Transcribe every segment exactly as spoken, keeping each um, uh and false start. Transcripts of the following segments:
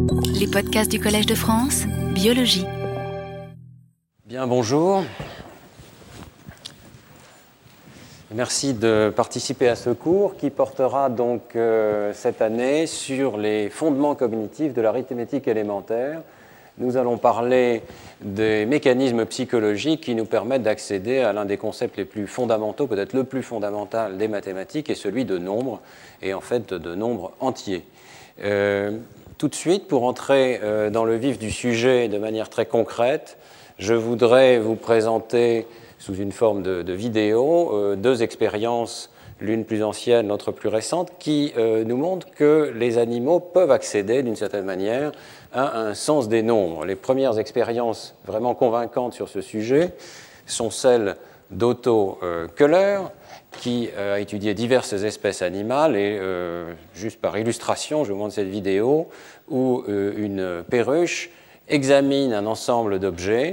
Les podcasts du Collège de France, Biologie. Bien, bonjour. Merci de participer à ce cours qui portera donc euh, cette année sur les fondements cognitifs de l'arithmétique élémentaire. Nous allons parler des mécanismes psychologiques qui nous permettent d'accéder à l'un des concepts les plus fondamentaux, peut-être le plus fondamental des mathématiques, et celui de nombre, et en fait de nombres entiers. Euh, tout de suite, pour entrer euh, dans le vif du sujet de manière très concrète, je voudrais vous présenter sous une forme de, de vidéo euh, deux expériences, l'une plus ancienne, l'autre plus récente, qui euh, nous montrent que les animaux peuvent accéder d'une certaine manière à un sens des nombres. Les premières expériences vraiment convaincantes sur ce sujet sont celles d'Otto euh, Köhler, qui euh, a étudié diverses espèces animales, et euh, juste par illustration, je vous montre cette vidéo où euh, une perruche examine un ensemble d'objets.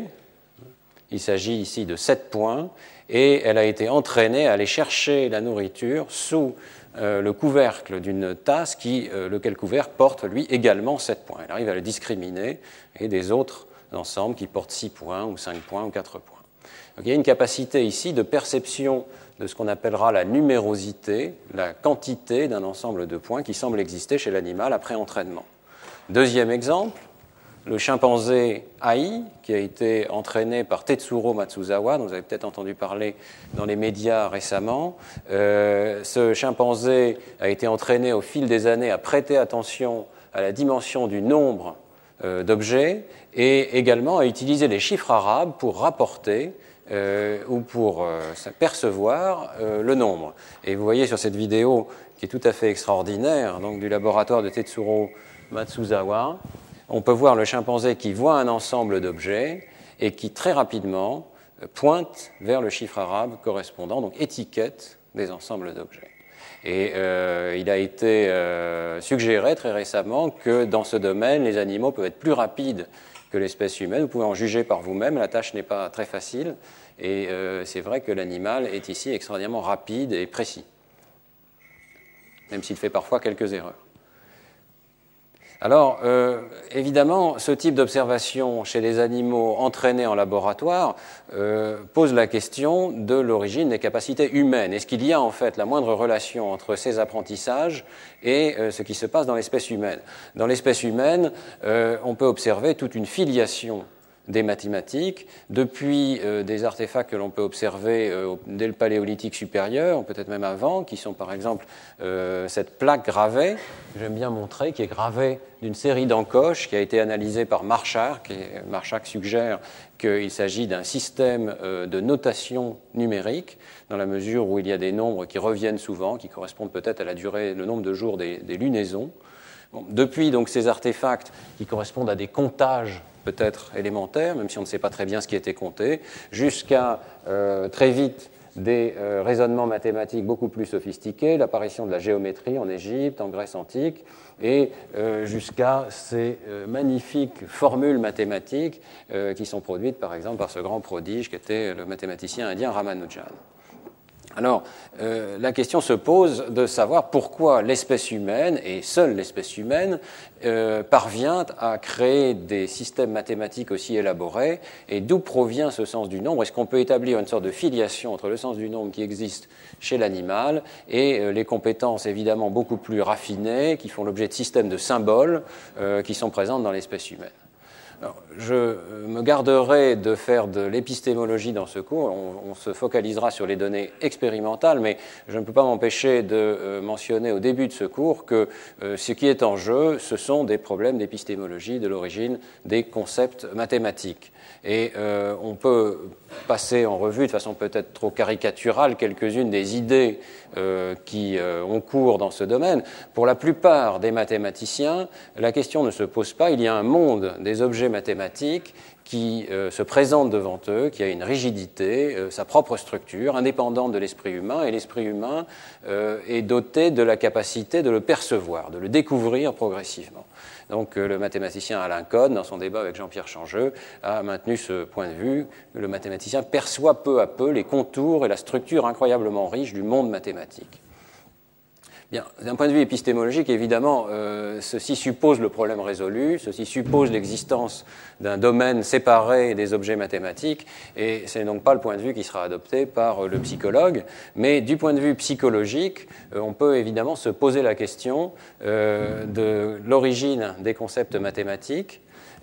Il s'agit ici de sept points, et elle a été entraînée à aller chercher la nourriture sous euh, le couvercle d'une tasse, qui, euh, lequel couvercle porte, lui, également sept points. Elle arrive à le discriminer, et des autres ensembles qui portent six points, ou cinq points, ou quatre points. Donc, il y a une capacité ici de perception de ce qu'on appellera la numérosité, la quantité d'un ensemble de points qui semble exister chez l'animal après entraînement. Deuxième exemple, le chimpanzé Ai, qui a été entraîné par Tetsuro Matsuzawa, dont vous avez peut-être entendu parler dans les médias récemment. Euh, ce chimpanzé a été entraîné au fil des années à prêter attention à la dimension du nombre euh, d'objets et également à utiliser les chiffres arabes pour rapporter euh, ou pour euh, percevoir euh, le nombre. Et vous voyez sur cette vidéo, qui est tout à fait extraordinaire, donc du laboratoire de Tetsuro Matsuzawa, on peut voir le chimpanzé qui voit un ensemble d'objets et qui très rapidement pointe vers le chiffre arabe correspondant, donc étiquette des ensembles d'objets. Et euh, il a été euh, suggéré très récemment que dans ce domaine, les animaux peuvent être plus rapides que l'espèce humaine. Vous pouvez en juger par vous-même, la tâche n'est pas très facile, et euh, c'est vrai que l'animal est ici extraordinairement rapide et précis, même s'il fait parfois quelques erreurs. Alors, euh, évidemment, ce type d'observation chez les animaux entraînés en laboratoire euh, pose la question de l'origine des capacités humaines. Est-ce qu'il y a en fait la moindre relation entre ces apprentissages et euh, ce qui se passe dans l'espèce humaine ? Dans l'espèce humaine, euh, on peut observer toute une filiation des mathématiques, depuis euh, des artefacts que l'on peut observer euh, dès le paléolithique supérieur, ou peut-être même avant, qui sont par exemple euh, cette plaque gravée, que j'aime bien montrer, qui est gravée d'une série d'encoches, qui a été analysée par Marshak, et Marshak suggère qu'il s'agit d'un système euh, de notation numérique, dans la mesure où il y a des nombres qui reviennent souvent, qui correspondent peut-être à la durée, le nombre de jours des, des lunaisons. Bon, depuis donc ces artefacts qui correspondent à des comptages peut-être élémentaires, même si on ne sait pas très bien ce qui était compté, jusqu'à euh, très vite des euh, raisonnements mathématiques beaucoup plus sophistiqués, l'apparition de la géométrie en Égypte, en Grèce antique, et euh, jusqu'à ces euh, magnifiques formules mathématiques euh, qui sont produites par exemple par ce grand prodige qui était le mathématicien indien Ramanujan. Alors, euh, la question se pose de savoir pourquoi l'espèce humaine, et seule l'espèce humaine, euh, parvient à créer des systèmes mathématiques aussi élaborés, et d'où provient ce sens du nombre. Est-ce qu'on peut établir une sorte de filiation entre le sens du nombre qui existe chez l'animal et euh, les compétences évidemment beaucoup plus raffinées qui font l'objet de systèmes de symboles euh, qui sont présentes dans l'espèce humaine ? Alors, je me garderai de faire de l'épistémologie dans ce cours, on, on se focalisera sur les données expérimentales, mais je ne peux pas m'empêcher de euh, mentionner au début de ce cours que euh, ce qui est en jeu, ce sont des problèmes d'épistémologie de l'origine des concepts mathématiques. Et euh, on peut passer en revue de façon peut-être trop caricaturale quelques-unes des idées euh, qui euh, ont cours dans ce domaine. Pour la plupart des mathématiciens, la question ne se pose pas. Il y a un monde des objets mathématiques qui euh, se présente devant eux, qui a une rigidité, euh, sa propre structure, indépendante de l'esprit humain, et l'esprit humain euh, est doté de la capacité de le percevoir, de le découvrir progressivement. Donc le mathématicien Alain Cohn, dans son débat avec Jean-Pierre Changeux, a maintenu ce point de vue. Le mathématicien perçoit peu à peu les contours et la structure incroyablement riche du monde mathématique. Bien, d'un point de vue épistémologique, évidemment, euh, ceci suppose le problème résolu, ceci suppose l'existence d'un domaine séparé des objets mathématiques, et ce n'est donc pas le point de vue qui sera adopté par le psychologue, mais du point de vue psychologique, euh, on peut évidemment se poser la question euh, de l'origine des concepts mathématiques,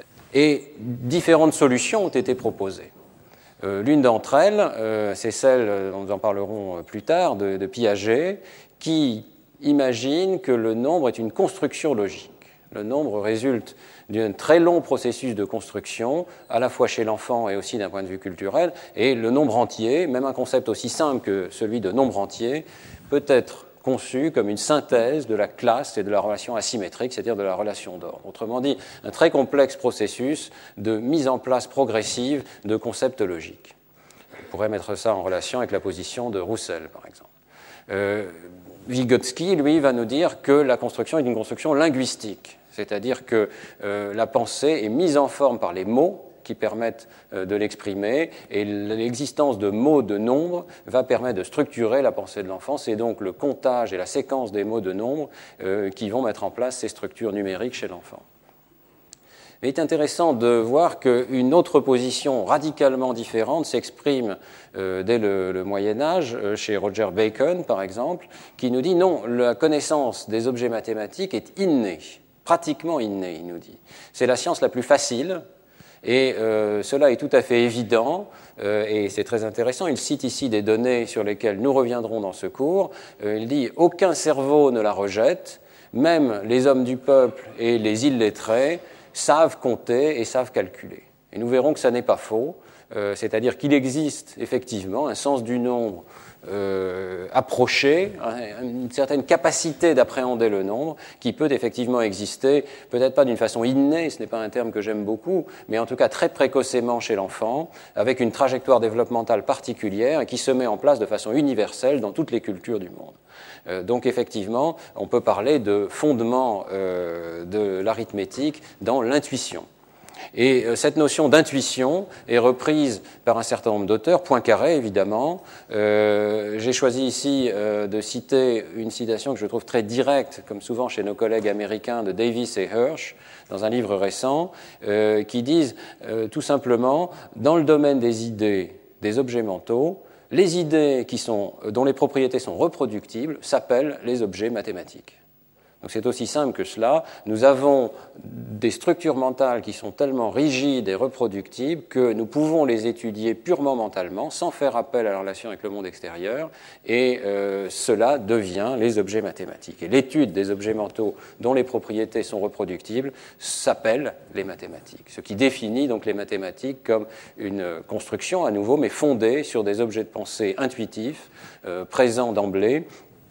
et différentes solutions ont été proposées. Euh, l'une d'entre elles, euh, c'est celle, dont nous en parlerons plus tard, de, de Piaget, qui imagine que le nombre est une construction logique. Le nombre résulte d'un très long processus de construction, à la fois chez l'enfant et aussi d'un point de vue culturel, et le nombre entier, même un concept aussi simple que celui de nombre entier, peut être conçu comme une synthèse de la classe et de la relation asymétrique, c'est-à-dire de la relation d'ordre. Autrement dit, un très complexe processus de mise en place progressive de concepts logiques. On pourrait mettre ça en relation avec la position de Roussel, par exemple. Euh, Vygotsky, lui, va nous dire que la construction est une construction linguistique, c'est-à-dire que euh, la pensée est mise en forme par les mots qui permettent euh, de l'exprimer, et l'existence de mots de nombre va permettre de structurer la pensée de l'enfant. C'est donc le comptage et la séquence des mots de nombre euh, qui vont mettre en place ces structures numériques chez l'enfant. Il est intéressant de voir qu'une autre position radicalement différente s'exprime euh, dès le, le Moyen-Âge, euh, chez Roger Bacon, par exemple, qui nous dit non, la connaissance des objets mathématiques est innée, pratiquement innée, il nous dit. C'est la science la plus facile, et euh, cela est tout à fait évident, euh, et c'est très intéressant. Il cite ici des données sur lesquelles nous reviendrons dans ce cours. Euh, il dit « Aucun cerveau ne la rejette, même les hommes du peuple et les illettrés savent compter et savent calculer. » Et nous verrons que ça n'est pas faux, euh, c'est-à-dire qu'il existe effectivement un sens du nombre euh, approché, une certaine capacité d'appréhender le nombre qui peut effectivement exister, peut-être pas d'une façon innée, ce n'est pas un terme que j'aime beaucoup, mais en tout cas très précocement chez l'enfant, avec une trajectoire développementale particulière et qui se met en place de façon universelle dans toutes les cultures du monde. Euh, donc effectivement, on peut parler de fondement euh, de l'arithmétique dans l'intuition. Et euh, cette notion d'intuition est reprise par un certain nombre d'auteurs, Poincaré évidemment. Euh, j'ai choisi ici euh, de citer une citation que je trouve très directe, comme souvent chez nos collègues américains, de Davis et Hirsch, dans un livre récent, euh, qui disent euh, tout simplement, dans le domaine des idées, des objets mentaux, les idées qui sont, dont les propriétés sont reproductibles s'appellent les objets mathématiques. Donc c'est aussi simple que cela. Nous avons des structures mentales qui sont tellement rigides et reproductibles que nous pouvons les étudier purement mentalement, sans faire appel à la relation avec le monde extérieur, et euh, cela devient les objets mathématiques. Et l'étude des objets mentaux dont les propriétés sont reproductibles s'appelle les mathématiques, ce qui définit donc les mathématiques comme une construction à nouveau, mais fondée sur des objets de pensée intuitifs, euh, présents d'emblée,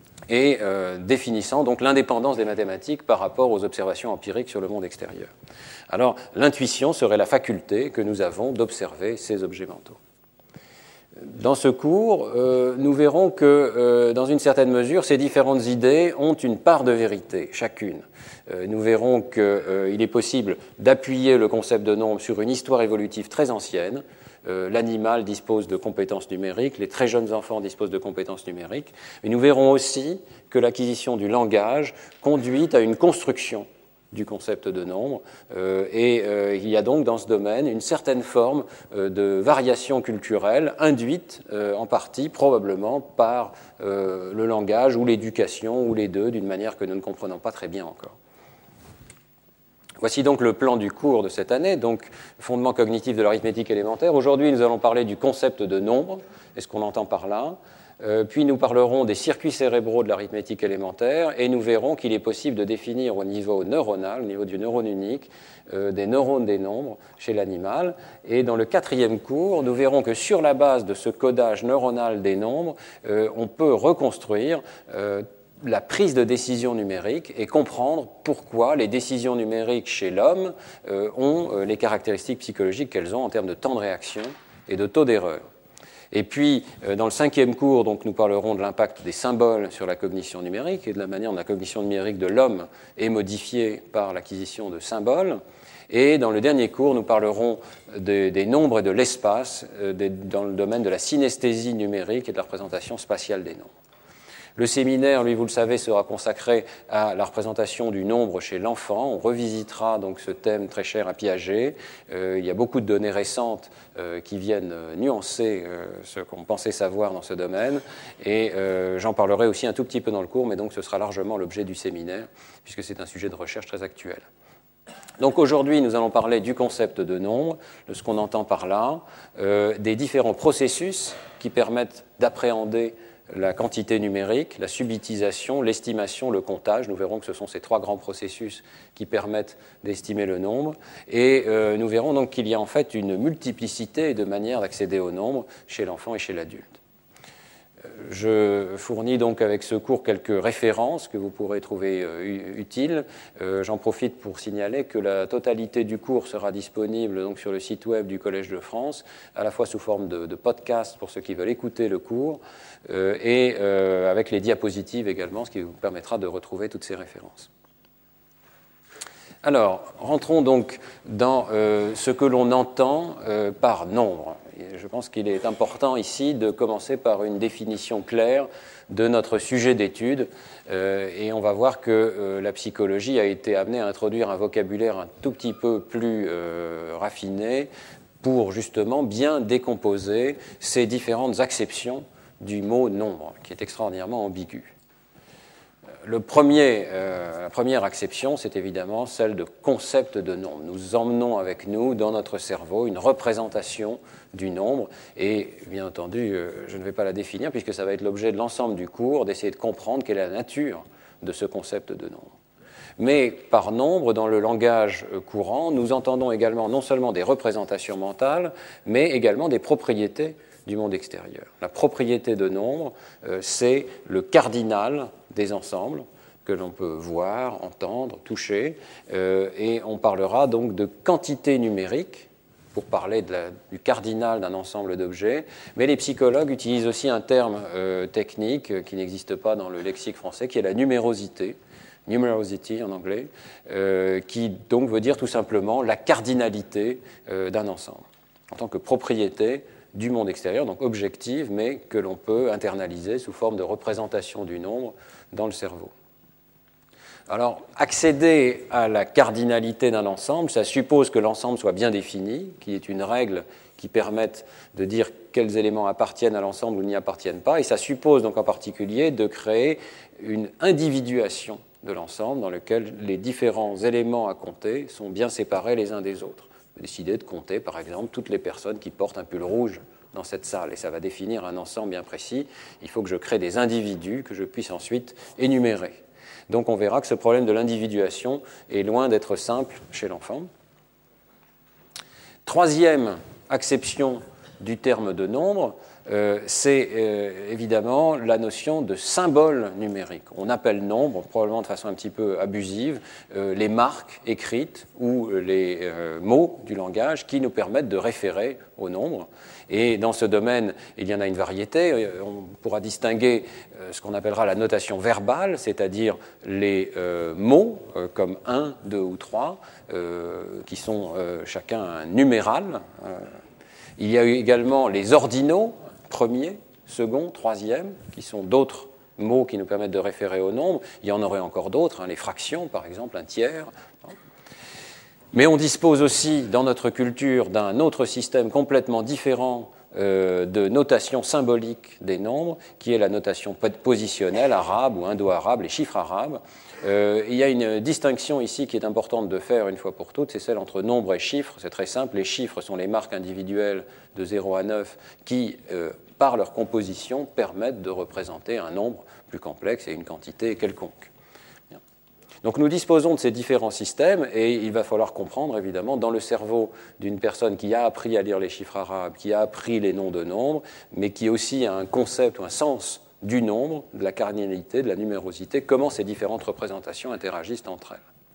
et euh, définissant donc l'indépendance des mathématiques par rapport aux observations empiriques sur le monde extérieur. Alors, l'intuition serait la faculté que nous avons d'observer ces objets mentaux. Dans ce cours, euh, nous verrons que, euh, dans une certaine mesure, ces différentes idées ont une part de vérité, chacune. Euh, nous verrons qu'il euh, est possible d'appuyer le concept de nombre sur une histoire évolutive très ancienne. Euh, l'animal dispose de compétences numériques, les très jeunes enfants disposent de compétences numériques, mais nous verrons aussi que l'acquisition du langage conduit à une construction du concept de nombre, euh, et euh, il y a donc dans ce domaine une certaine forme euh, de variation culturelle induite euh, en partie probablement par euh, le langage ou l'éducation ou les deux d'une manière que nous ne comprenons pas très bien encore. Voici donc le plan du cours de cette année, donc fondement cognitif de l'arithmétique élémentaire. Aujourd'hui, nous allons parler du concept de nombre, et ce qu'on entend par là. Euh, puis nous parlerons des circuits cérébraux de l'arithmétique élémentaire, et nous verrons qu'il est possible de définir au niveau neuronal, au niveau du neurone unique, euh, des neurones des nombres chez l'animal. Et dans le quatrième cours, nous verrons que sur la base de ce codage neuronal des nombres, euh, on peut reconstruire euh, la prise de décision numérique et comprendre pourquoi les décisions numériques chez l'homme euh, ont euh, les caractéristiques psychologiques qu'elles ont en termes de temps de réaction et de taux d'erreur. Et puis, euh, dans le cinquième cours, donc, nous parlerons de l'impact des symboles sur la cognition numérique et de la manière dont la cognition numérique de l'homme est modifiée par l'acquisition de symboles. Et dans le dernier cours, nous parlerons des, des nombres et de l'espace euh, des, dans le domaine de la synesthésie numérique et de la représentation spatiale des nombres. Le séminaire, lui, vous le savez, sera consacré à la représentation du nombre chez l'enfant. On revisitera donc ce thème très cher à Piaget. Euh, il y a beaucoup de données récentes euh, qui viennent euh, nuancer euh, ce qu'on pensait savoir dans ce domaine. Et euh, j'en parlerai aussi un tout petit peu dans le cours, mais donc ce sera largement l'objet du séminaire, puisque c'est un sujet de recherche très actuel. Donc aujourd'hui, nous allons parler du concept de nombre, de ce qu'on entend par là, euh, des différents processus qui permettent d'appréhender la quantité numérique, la subitisation, l'estimation, le comptage. Nous verrons que ce sont ces trois grands processus qui permettent d'estimer le nombre. Et euh, nous verrons donc qu'il y a en fait une multiplicité de manières d'accéder au nombre chez l'enfant et chez l'adulte. Je fournis donc avec ce cours quelques références que vous pourrez trouver euh, utiles. Euh, j'en profite pour signaler que la totalité du cours sera disponible donc sur le site web du Collège de France, à la fois sous forme de, de podcast pour ceux qui veulent écouter le cours, euh, et euh, avec les diapositives également, ce qui vous permettra de retrouver toutes ces références. Alors, rentrons donc dans euh, ce que l'on entend euh, par nombre. Et je pense qu'il est important ici de commencer par une définition claire de notre sujet d'étude. Euh, et on va voir que euh, la psychologie a été amenée à introduire un vocabulaire un tout petit peu plus euh, raffiné pour justement bien décomposer ces différentes acceptions du mot nombre, qui est extraordinairement ambigu. Le premier, euh, la première acception, c'est évidemment celle de concept de nombre. Nous emmenons avec nous dans notre cerveau une représentation du nombre et, bien entendu, euh, je ne vais pas la définir puisque ça va être l'objet de l'ensemble du cours, d'essayer de comprendre quelle est la nature de ce concept de nombre. Mais par nombre, dans le langage courant, nous entendons également non seulement des représentations mentales, mais également des propriétés du monde extérieur. La propriété de nombre, euh, c'est le cardinal des ensembles que l'on peut voir, entendre, toucher, euh, et on parlera donc de quantité numérique pour parler de la, du cardinal d'un ensemble d'objets, mais les psychologues utilisent aussi un terme euh, technique euh, qui n'existe pas dans le lexique français, qui est la numérosité, numerosity en anglais, euh, qui donc veut dire tout simplement la cardinalité euh, d'un ensemble, en tant que propriété du monde extérieur, donc objective, mais que l'on peut internaliser sous forme de représentation du nombre dans le cerveau. Alors, accéder à la cardinalité d'un ensemble, ça suppose que l'ensemble soit bien défini, qu'il y ait une règle qui permette de dire quels éléments appartiennent à l'ensemble ou n'y appartiennent pas, et ça suppose donc en particulier de créer une individuation de l'ensemble dans lequel les différents éléments à compter sont bien séparés les uns des autres. Décider de compter, par exemple, toutes les personnes qui portent un pull rouge dans cette salle. Et ça va définir un ensemble bien précis. Il faut que je crée des individus que je puisse ensuite énumérer. Donc on verra que ce problème de l'individuation est loin d'être simple chez l'enfant. Troisième acception du terme de nombre, euh, c'est euh, évidemment la notion de symbole numérique. On appelle nombre, probablement de façon un petit peu abusive, euh, les marques écrites ou les euh, mots du langage qui nous permettent de référer au nombre. Et dans ce domaine, il y en a une variété. On pourra distinguer euh, ce qu'on appellera la notation verbale, c'est-à-dire les euh, mots euh, comme un, deux ou trois, euh, qui sont euh, chacun un numéral. Euh, il y a eu également les ordinaux, premier, second, troisième, qui sont d'autres mots qui nous permettent de référer au nombre. Il y en aurait encore d'autres, hein, les fractions, par exemple, un tiers. Mais on dispose aussi, dans notre culture, d'un autre système complètement différent euh, de notation symbolique des nombres, qui est la notation positionnelle arabe ou indo-arabe, les chiffres arabes. Euh, il y a une distinction ici qui est importante de faire une fois pour toutes, c'est celle entre nombre et chiffres. C'est très simple, les chiffres sont les marques individuelles de zéro à neuf qui, euh, par leur composition, permettent de représenter un nombre plus complexe et une quantité quelconque. Donc nous disposons de ces différents systèmes et il va falloir comprendre évidemment dans le cerveau d'une personne qui a appris à lire les chiffres arabes, qui a appris les noms de nombres, mais qui aussi a un concept ou un sens du nombre, de la cardinalité, de la numérosité, comment ces différentes représentations interagissent entre elles.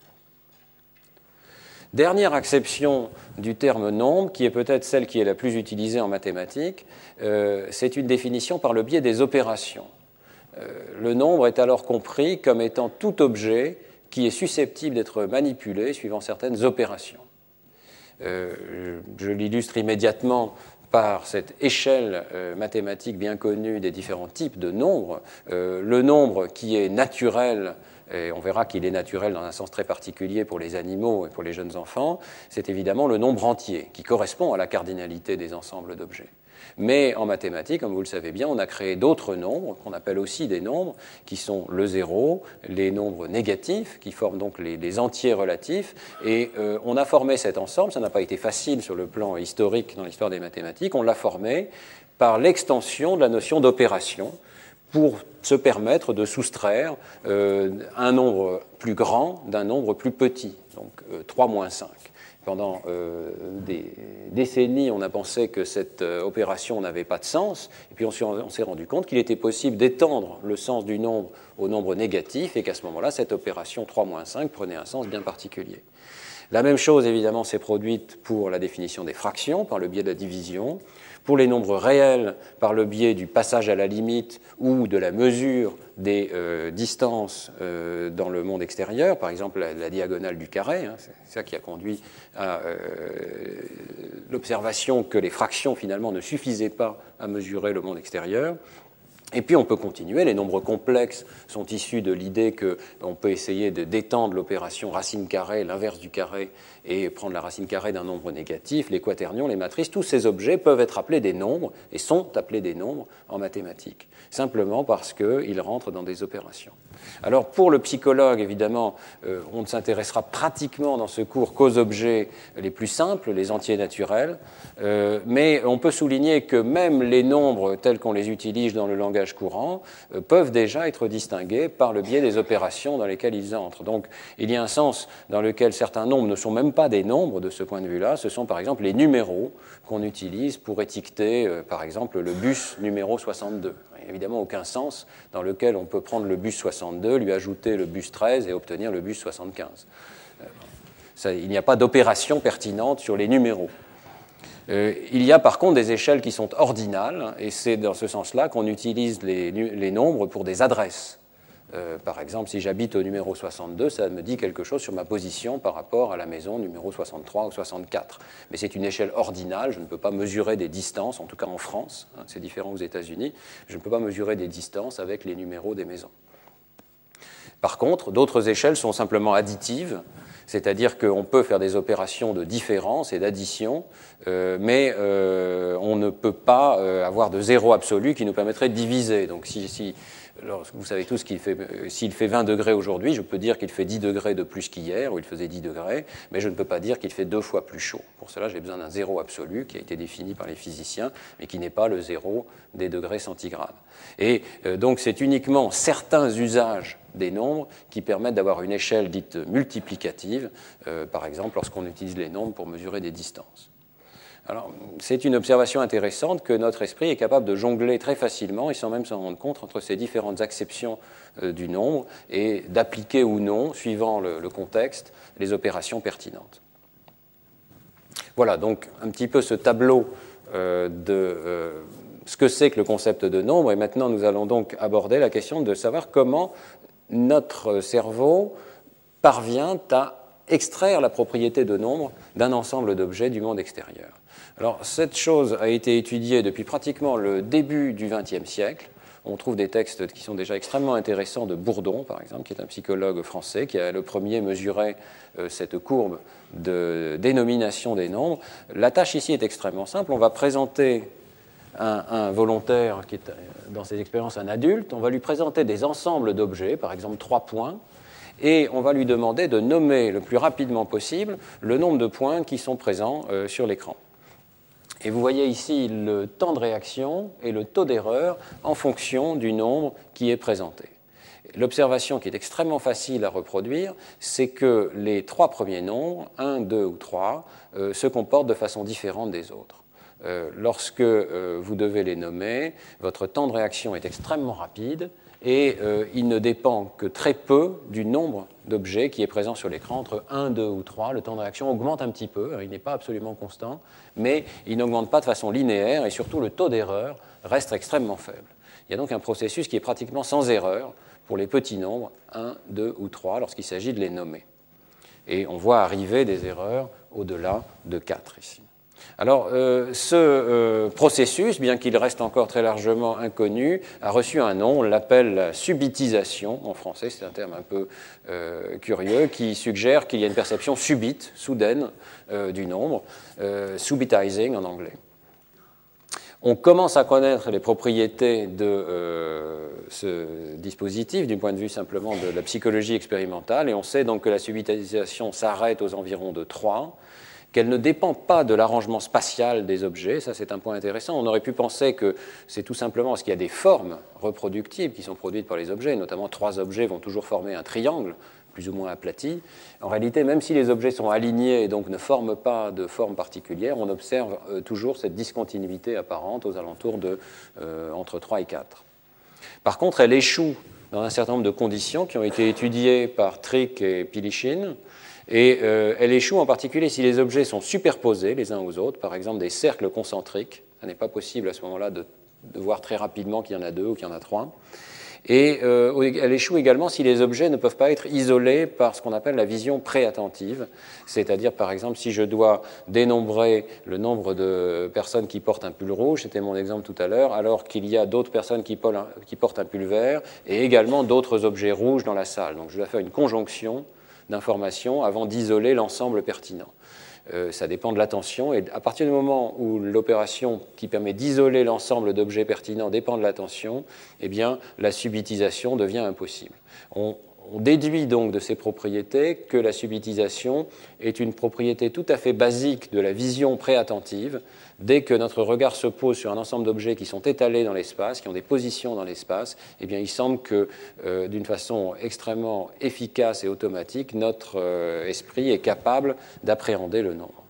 Dernière acception du terme nombre, qui est peut-être celle qui est la plus utilisée en mathématiques, euh, c'est une définition par le biais des opérations. Euh, le nombre est alors compris comme étant tout objet qui est susceptible d'être manipulé suivant certaines opérations. Euh, je l'illustre immédiatement par cette échelle euh, mathématique bien connue des différents types de nombres. Euh, le nombre qui est naturel, et on verra qu'il est naturel dans un sens très particulier pour les animaux et pour les jeunes enfants, c'est évidemment le nombre entier, qui correspond à la cardinalité des ensembles d'objets. Mais en mathématiques, comme vous le savez bien, on a créé d'autres nombres, qu'on appelle aussi des nombres, qui sont le zéro, les nombres négatifs, qui forment donc les, les entiers relatifs, et euh, on a formé cet ensemble, ça n'a pas été facile sur le plan historique dans l'histoire des mathématiques, on l'a formé par l'extension de la notion d'opération, pour se permettre de soustraire euh, un nombre plus grand d'un nombre plus petit, donc euh, trois moins cinq. Pendant euh, des décennies, on a pensé que cette euh, opération n'avait pas de sens, et puis on, on s'est rendu compte qu'il était possible d'étendre le sens du nombre au nombre négatif, et qu'à ce moment-là, cette opération trois moins cinq prenait un sens bien particulier. La même chose, évidemment, s'est produite pour la définition des fractions, par le biais de la division, pour les nombres réels, par le biais du passage à la limite ou de la mesure des euh, distances euh, dans le monde extérieur, par exemple la, la diagonale du carré, hein, c'est ça qui a conduit à euh, l'observation que les fractions, finalement, ne suffisaient pas à mesurer le monde extérieur. Et puis on peut continuer, les nombres complexes sont issus de l'idée qu'on peut essayer de d'étendre l'opération racine carrée, l'inverse du carré, et prendre la racine carrée d'un nombre négatif, les quaternions, les matrices, tous ces objets peuvent être appelés des nombres, et sont appelés des nombres en mathématiques, simplement parce qu'ils rentrent dans des opérations. Alors pour le psychologue, évidemment, euh, on ne s'intéressera pratiquement dans ce cours qu'aux objets les plus simples, les entiers naturels, euh, mais on peut souligner que même les nombres tels qu'on les utilise dans le langage courant euh, peuvent déjà être distingués par le biais des opérations dans lesquelles ils entrent. Donc il y a un sens dans lequel certains nombres ne sont même pas des nombres de ce point de vue-là, ce sont par exemple les numéros qu'on utilise pour étiqueter, euh, par exemple, le bus numéro soixante-deux. Il n'y a évidemment aucun sens dans lequel on peut prendre le bus soixante-deux, lui ajouter le bus treize et obtenir le bus soixante-quinze. Euh, ça, il n'y a pas d'opération pertinente sur les numéros. Euh, il y a par contre des échelles qui sont ordinales, et c'est dans ce sens-là qu'on utilise les, les nombres pour des adresses. Euh, par exemple, si j'habite au numéro soixante-deux, ça me dit quelque chose sur ma position par rapport à la maison numéro soixante-trois ou soixante-quatre. Mais c'est une échelle ordinale, je ne peux pas mesurer des distances, en tout cas en France, hein, c'est différent aux États-Unis, je ne peux pas mesurer des distances avec les numéros des maisons. Par contre, d'autres échelles sont simplement additives, c'est-à-dire qu'on peut faire des opérations de différence et d'addition, euh, mais euh, on ne peut pas euh, avoir de zéro absolu qui nous permettrait de diviser. Donc si, si alors, vous savez tous qu'il fait, euh, s'il fait vingt degrés aujourd'hui, je peux dire qu'il fait dix degrés de plus qu'hier, ou il faisait dix degrés, mais je ne peux pas dire qu'il fait deux fois plus chaud. Pour cela, j'ai besoin d'un zéro absolu qui a été défini par les physiciens, mais qui n'est pas le zéro des degrés centigrades. Et euh, donc c'est uniquement certains usages des nombres qui permettent d'avoir une échelle dite multiplicative, euh, par exemple lorsqu'on utilise les nombres pour mesurer des distances. Alors, c'est une observation intéressante que notre esprit est capable de jongler très facilement et sans même s'en rendre compte entre ces différentes acceptions euh, du nombre et d'appliquer ou non, suivant le, le contexte, les opérations pertinentes. Voilà donc un petit peu ce tableau euh, de euh, ce que c'est que le concept de nombre, et maintenant nous allons donc aborder la question de savoir comment notre cerveau parvient à extraire la propriété de nombre d'un ensemble d'objets du monde extérieur. Alors, cette chose a été étudiée depuis pratiquement le début du vingtième siècle. On trouve des textes qui sont déjà extrêmement intéressants de Bourdon, par exemple, qui est un psychologue français, qui a le premier mesuré euh, cette courbe de dénomination des nombres. La tâche ici est extrêmement simple. On va présenter un, un volontaire qui est, dans ses expériences, un adulte. On va lui présenter des ensembles d'objets, par exemple trois points, et on va lui demander de nommer le plus rapidement possible le nombre de points qui sont présents euh, sur l'écran. Et vous voyez ici le temps de réaction et le taux d'erreur en fonction du nombre qui est présenté. L'observation qui est extrêmement facile à reproduire, c'est que les trois premiers nombres, un, deux ou trois, euh, se comportent de façon différente des autres. Euh, lorsque euh, vous devez les nommer, votre temps de réaction est extrêmement rapide, et euh, il ne dépend que très peu du nombre d'objets qui est présent sur l'écran, entre un, deux ou trois. Le temps de réaction augmente un petit peu, il n'est pas absolument constant, mais il n'augmente pas de façon linéaire, et surtout le taux d'erreur reste extrêmement faible. Il y a donc un processus qui est pratiquement sans erreur pour les petits nombres, un, deux ou trois, lorsqu'il s'agit de les nommer. Et on voit arriver des erreurs au-delà de quatre ici. Alors, euh, ce euh, processus, bien qu'il reste encore très largement inconnu, a reçu un nom, on l'appelle la subitisation, en français, c'est un terme un peu euh, curieux, qui suggère qu'il y a une perception subite, soudaine, euh, du nombre, euh, subitizing en anglais. On commence à connaître les propriétés de euh, ce dispositif du point de vue simplement de la psychologie expérimentale, et on sait donc que la subitisation s'arrête aux environs de trois, qu'elle ne dépend pas de l'arrangement spatial des objets. Ça, c'est un point intéressant. On aurait pu penser que c'est tout simplement parce qu'il y a des formes reproductibles qui sont produites par les objets, notamment trois objets vont toujours former un triangle, plus ou moins aplati. En réalité, même si les objets sont alignés et donc ne forment pas de forme particulière, on observe euh, toujours cette discontinuité apparente aux alentours de euh, entre trois et quatre. Par contre, elle échoue dans un certain nombre de conditions qui ont été étudiées par Trick et Pilichin. Et euh, elle échoue en particulier si les objets sont superposés les uns aux autres, par exemple des cercles concentriques. Ça n'est pas possible à ce moment-là de, de voir très rapidement qu'il y en a deux ou qu'il y en a trois. Et euh, elle échoue également si les objets ne peuvent pas être isolés par ce qu'on appelle la vision préattentive, c'est-à-dire par exemple si je dois dénombrer le nombre de personnes qui portent un pull rouge, c'était mon exemple tout à l'heure, alors qu'il y a d'autres personnes qui portent un pull vert et également d'autres objets rouges dans la salle. Donc je dois faire une conjonction d'informations avant d'isoler l'ensemble pertinent. Euh, ça dépend de l'attention, et à partir du moment où l'opération qui permet d'isoler l'ensemble d'objets pertinents dépend de l'attention, eh bien, la subitisation devient impossible. On, on déduit donc de ces propriétés que la subitisation est une propriété tout à fait basique de la vision préattentive. Dès que notre regard se pose sur un ensemble d'objets qui sont étalés dans l'espace, qui ont des positions dans l'espace, eh bien, il semble que, euh, d'une façon extrêmement efficace et automatique, notre euh, esprit est capable d'appréhender le nombre.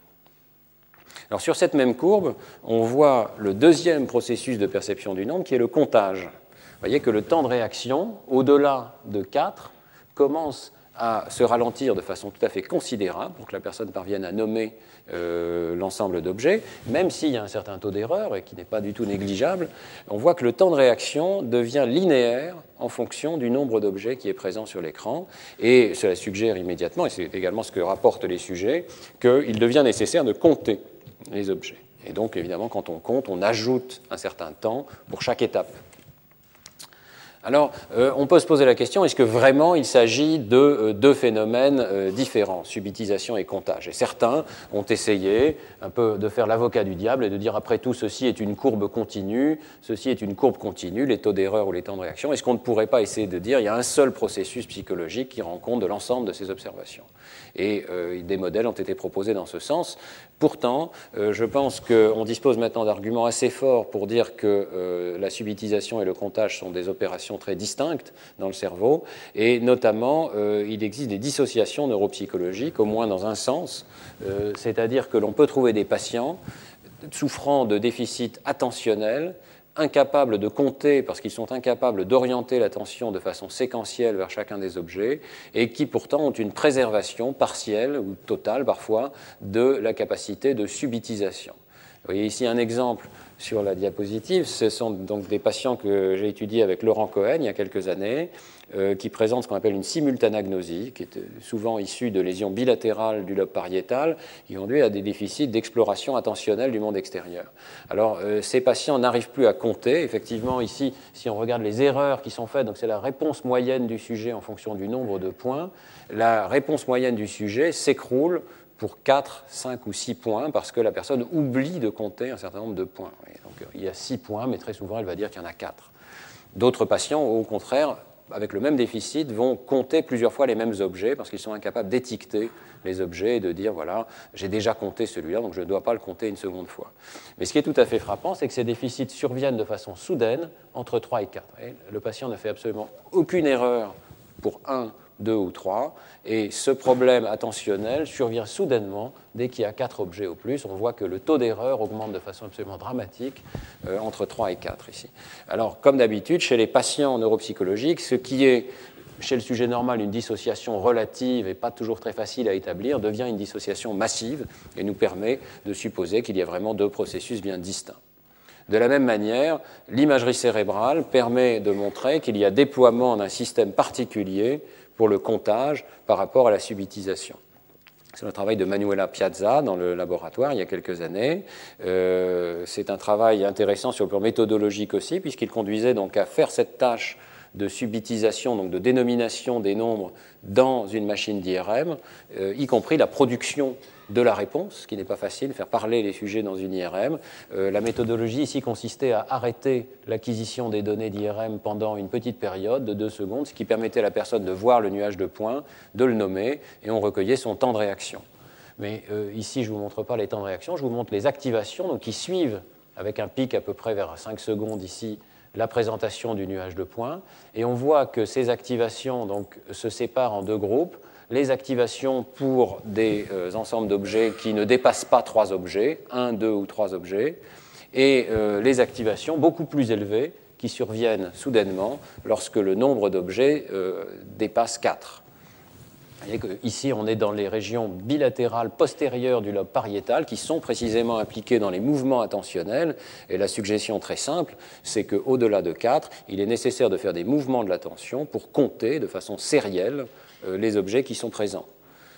Alors, sur cette même courbe, on voit le deuxième processus de perception du nombre, qui est le comptage. Vous voyez que le temps de réaction, au-delà de quatre, commence à se ralentir de façon tout à fait considérable pour que la personne parvienne à nommer euh, l'ensemble d'objets, même s'il y a un certain taux d'erreur et qui n'est pas du tout négligeable, on voit que le temps de réaction devient linéaire en fonction du nombre d'objets qui est présent sur l'écran, et cela suggère immédiatement, et c'est également ce que rapportent les sujets, qu'il devient nécessaire de compter les objets. Et donc, évidemment, quand on compte, on ajoute un certain temps pour chaque étape. Alors, euh, on peut se poser la question, est-ce que vraiment il s'agit de euh, deux phénomènes euh, différents, subitisation et comptage? Et certains ont essayé un peu de faire l'avocat du diable et de dire, après tout, ceci est une courbe continue, ceci est une courbe continue, les taux d'erreur ou les temps de réaction. Est-ce qu'on ne pourrait pas essayer de dire, il y a un seul processus psychologique qui rend compte de l'ensemble de ces observations? Et euh, des modèles ont été proposés dans ce sens. Pourtant, euh, je pense qu'on dispose maintenant d'arguments assez forts pour dire que euh, la subitisation et le comptage sont des opérations très distinctes dans le cerveau, et notamment euh, il existe des dissociations neuropsychologiques, au moins dans un sens, euh, c'est-à-dire que l'on peut trouver des patients souffrant de déficits attentionnels, incapables de compter parce qu'ils sont incapables d'orienter l'attention de façon séquentielle vers chacun des objets, et qui pourtant ont une préservation partielle ou totale parfois de la capacité de subitisation. Vous voyez ici un exemple sur la diapositive. Ce sont donc des patients que j'ai étudiés avec Laurent Cohen il y a quelques années, euh, qui présentent ce qu'on appelle une simultanagnosie, qui est souvent issue de lésions bilatérales du lobe pariétal, qui conduit à des déficits d'exploration attentionnelle du monde extérieur. Alors, euh, ces patients n'arrivent plus à compter. Effectivement, ici, si on regarde les erreurs qui sont faites, donc c'est la réponse moyenne du sujet en fonction du nombre de points, la réponse moyenne du sujet s'écroule pour quatre, cinq ou six points, parce que la personne oublie de compter un certain nombre de points. Et donc, il y a six points, mais très souvent, elle va dire qu'il y en a quatre. D'autres patients, au contraire, avec le même déficit, vont compter plusieurs fois les mêmes objets, parce qu'ils sont incapables d'étiqueter les objets et de dire, voilà, j'ai déjà compté celui-là, donc je ne dois pas le compter une seconde fois. Mais ce qui est tout à fait frappant, c'est que ces déficits surviennent de façon soudaine, entre trois et quatre. Et le patient ne fait absolument aucune erreur pour un, deux ou trois, et ce problème attentionnel survient soudainement dès qu'il y a quatre objets au plus. On voit que le taux d'erreur augmente de façon absolument dramatique euh, entre trois et quatre ici. Alors, comme d'habitude, chez les patients neuropsychologiques, ce qui est chez le sujet normal une dissociation relative et pas toujours très facile à établir, devient une dissociation massive et nous permet de supposer qu'il y a vraiment deux processus bien distincts. De la même manière, l'imagerie cérébrale permet de montrer qu'il y a déploiement d'un système particulier pour le comptage par rapport à la subitisation. C'est le travail de Manuela Piazza dans le laboratoire il y a quelques années. Euh, c'est un travail intéressant sur le plan méthodologique aussi, puisqu'il conduisait donc à faire cette tâche de subitisation, donc de dénomination des nombres dans une machine d'I R M, euh, y compris la production de la réponse, ce qui n'est pas facile, faire parler les sujets dans une I R M. Euh, la méthodologie ici consistait à arrêter l'acquisition des données d'I R M pendant une petite période de deux secondes, ce qui permettait à la personne de voir le nuage de points, de le nommer, et on recueillait son temps de réaction. Mais euh, ici, je ne vous montre pas les temps de réaction, je vous montre les activations donc, qui suivent, avec un pic à peu près vers cinq secondes ici, la présentation du nuage de points. Et on voit que ces activations donc, se séparent en deux groupes. Les activations pour des euh, ensembles d'objets qui ne dépassent pas trois objets, un, deux ou trois objets, et euh, les activations beaucoup plus élevées qui surviennent soudainement lorsque le nombre d'objets euh, dépasse quatre. Vous voyez qu'ici, on est dans les régions bilatérales postérieures du lobe pariétal qui sont précisément impliquées dans les mouvements attentionnels. Et la suggestion très simple, c'est qu'au-delà de quatre, il est nécessaire de faire des mouvements de l'attention pour compter de façon sérielle euh, les objets qui sont présents.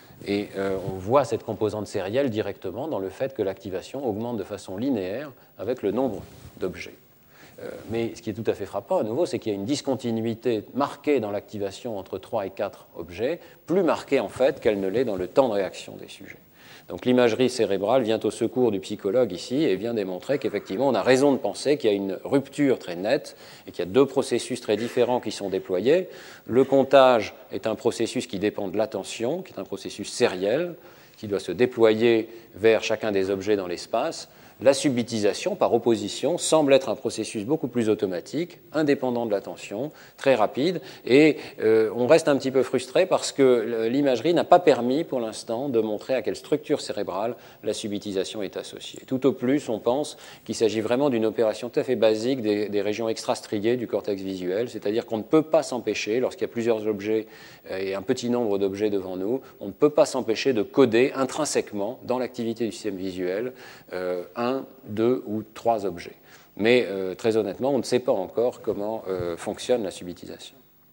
Et euh, on voit cette composante sérielle directement dans le fait que l'activation augmente de façon linéaire avec le nombre d'objets. Euh, mais ce qui est tout à fait frappant, à nouveau, c'est qu'il y a une discontinuité marquée dans l'activation entre trois et quatre objets, plus marquée en fait qu'elle ne l'est dans le temps de réaction des sujets. Donc l'imagerie cérébrale vient au secours du psychologue ici et vient démontrer qu'effectivement on a raison de penser qu'il y a une rupture très nette et qu'il y a deux processus très différents qui sont déployés. Le comptage est un processus qui dépend de l'attention, qui est un processus sériel, qui doit se déployer vers chacun des objets dans l'espace. La subitisation, par opposition, semble être un processus beaucoup plus automatique, indépendant de l'attention, très rapide, et euh, on reste un petit peu frustré parce que l'imagerie n'a pas permis, pour l'instant, de montrer à quelle structure cérébrale la subitisation est associée. Tout au plus, on pense qu'il s'agit vraiment d'une opération tout à fait basique des, des régions extrastriées du cortex visuel, c'est-à-dire qu'on ne peut pas s'empêcher, lorsqu'il y a plusieurs objets et un petit nombre d'objets devant nous, on ne peut pas s'empêcher de coder intrinsèquement, dans l'activité du système visuel, euh, un un, deux ou trois objets. Mais euh, très honnêtement, on ne sait pas encore comment euh, fonctionne la subitisation.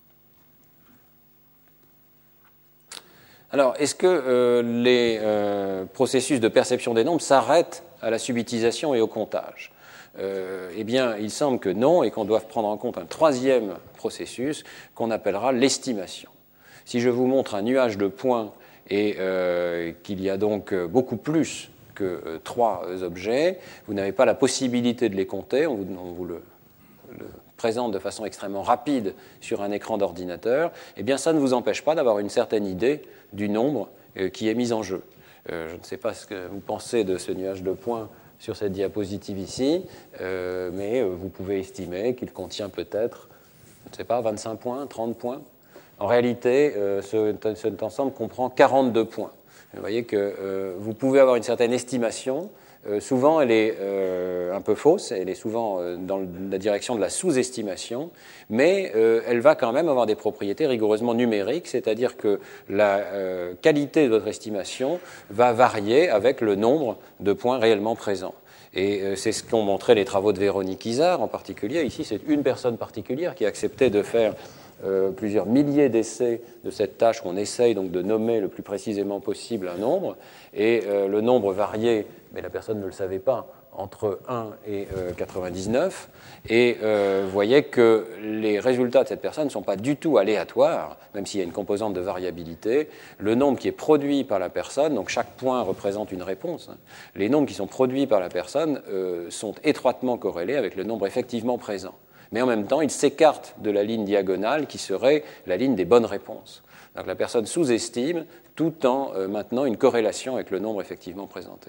Alors, est-ce que euh, les euh, processus de perception des nombres s'arrêtent à la subitisation et au comptage ? euh, Eh bien, il semble que non, et qu'on doive prendre en compte un troisième processus qu'on appellera l'estimation. Si je vous montre un nuage de points et euh, qu'il y a donc beaucoup plus que euh, trois objets, vous n'avez pas la possibilité de les compter, on vous, on vous le, le présente de façon extrêmement rapide sur un écran d'ordinateur, eh bien ça ne vous empêche pas d'avoir une certaine idée du nombre euh, qui est mis en jeu. Euh, je ne sais pas ce que vous pensez de ce nuage de points sur cette diapositive ici, euh, mais euh, vous pouvez estimer qu'il contient peut-être, je ne sais pas, vingt-cinq points, trente points. En réalité, euh, ce, cet ensemble comprend quarante-deux points. Vous voyez que euh, vous pouvez avoir une certaine estimation. Euh, souvent, elle est euh, un peu fausse, elle est souvent euh, dans la direction de la sous-estimation, mais euh, elle va quand même avoir des propriétés rigoureusement numériques, c'est-à-dire que la euh, qualité de votre estimation va varier avec le nombre de points réellement présents. Et euh, c'est ce qu'ont montré les travaux de Véronique Izard en particulier. Ici, c'est une personne particulière qui a accepté de faire Euh, plusieurs milliers d'essais de cette tâche où on essaye donc de nommer le plus précisément possible un nombre, et euh, le nombre variait, mais la personne ne le savait pas, entre un et euh, quatre-vingt-dix-neuf, et euh, vous voyez que les résultats de cette personne ne sont pas du tout aléatoires, même s'il y a une composante de variabilité. Le nombre qui est produit par la personne, donc chaque point représente une réponse, hein, les nombres qui sont produits par la personne euh, sont étroitement corrélés avec le nombre effectivement présent. Mais en même temps, il s'écarte de la ligne diagonale qui serait la ligne des bonnes réponses. Donc la personne sous-estime tout en euh, maintenant une corrélation avec le nombre effectivement présenté.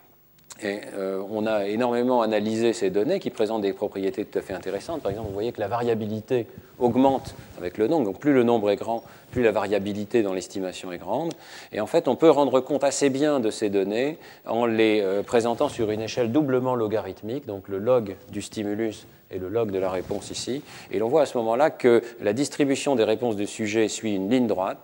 Et euh, on a énormément analysé ces données qui présentent des propriétés tout à fait intéressantes. Par exemple, vous voyez que la variabilité augmente avec le nombre. Donc plus le nombre est grand, plus la variabilité dans l'estimation est grande. Et en fait, on peut rendre compte assez bien de ces données en les euh, présentant sur une échelle doublement logarithmique, donc le log du stimulus et le log de la réponse ici. Et l'on voit à ce moment-là que la distribution des réponses du sujet suit une ligne droite,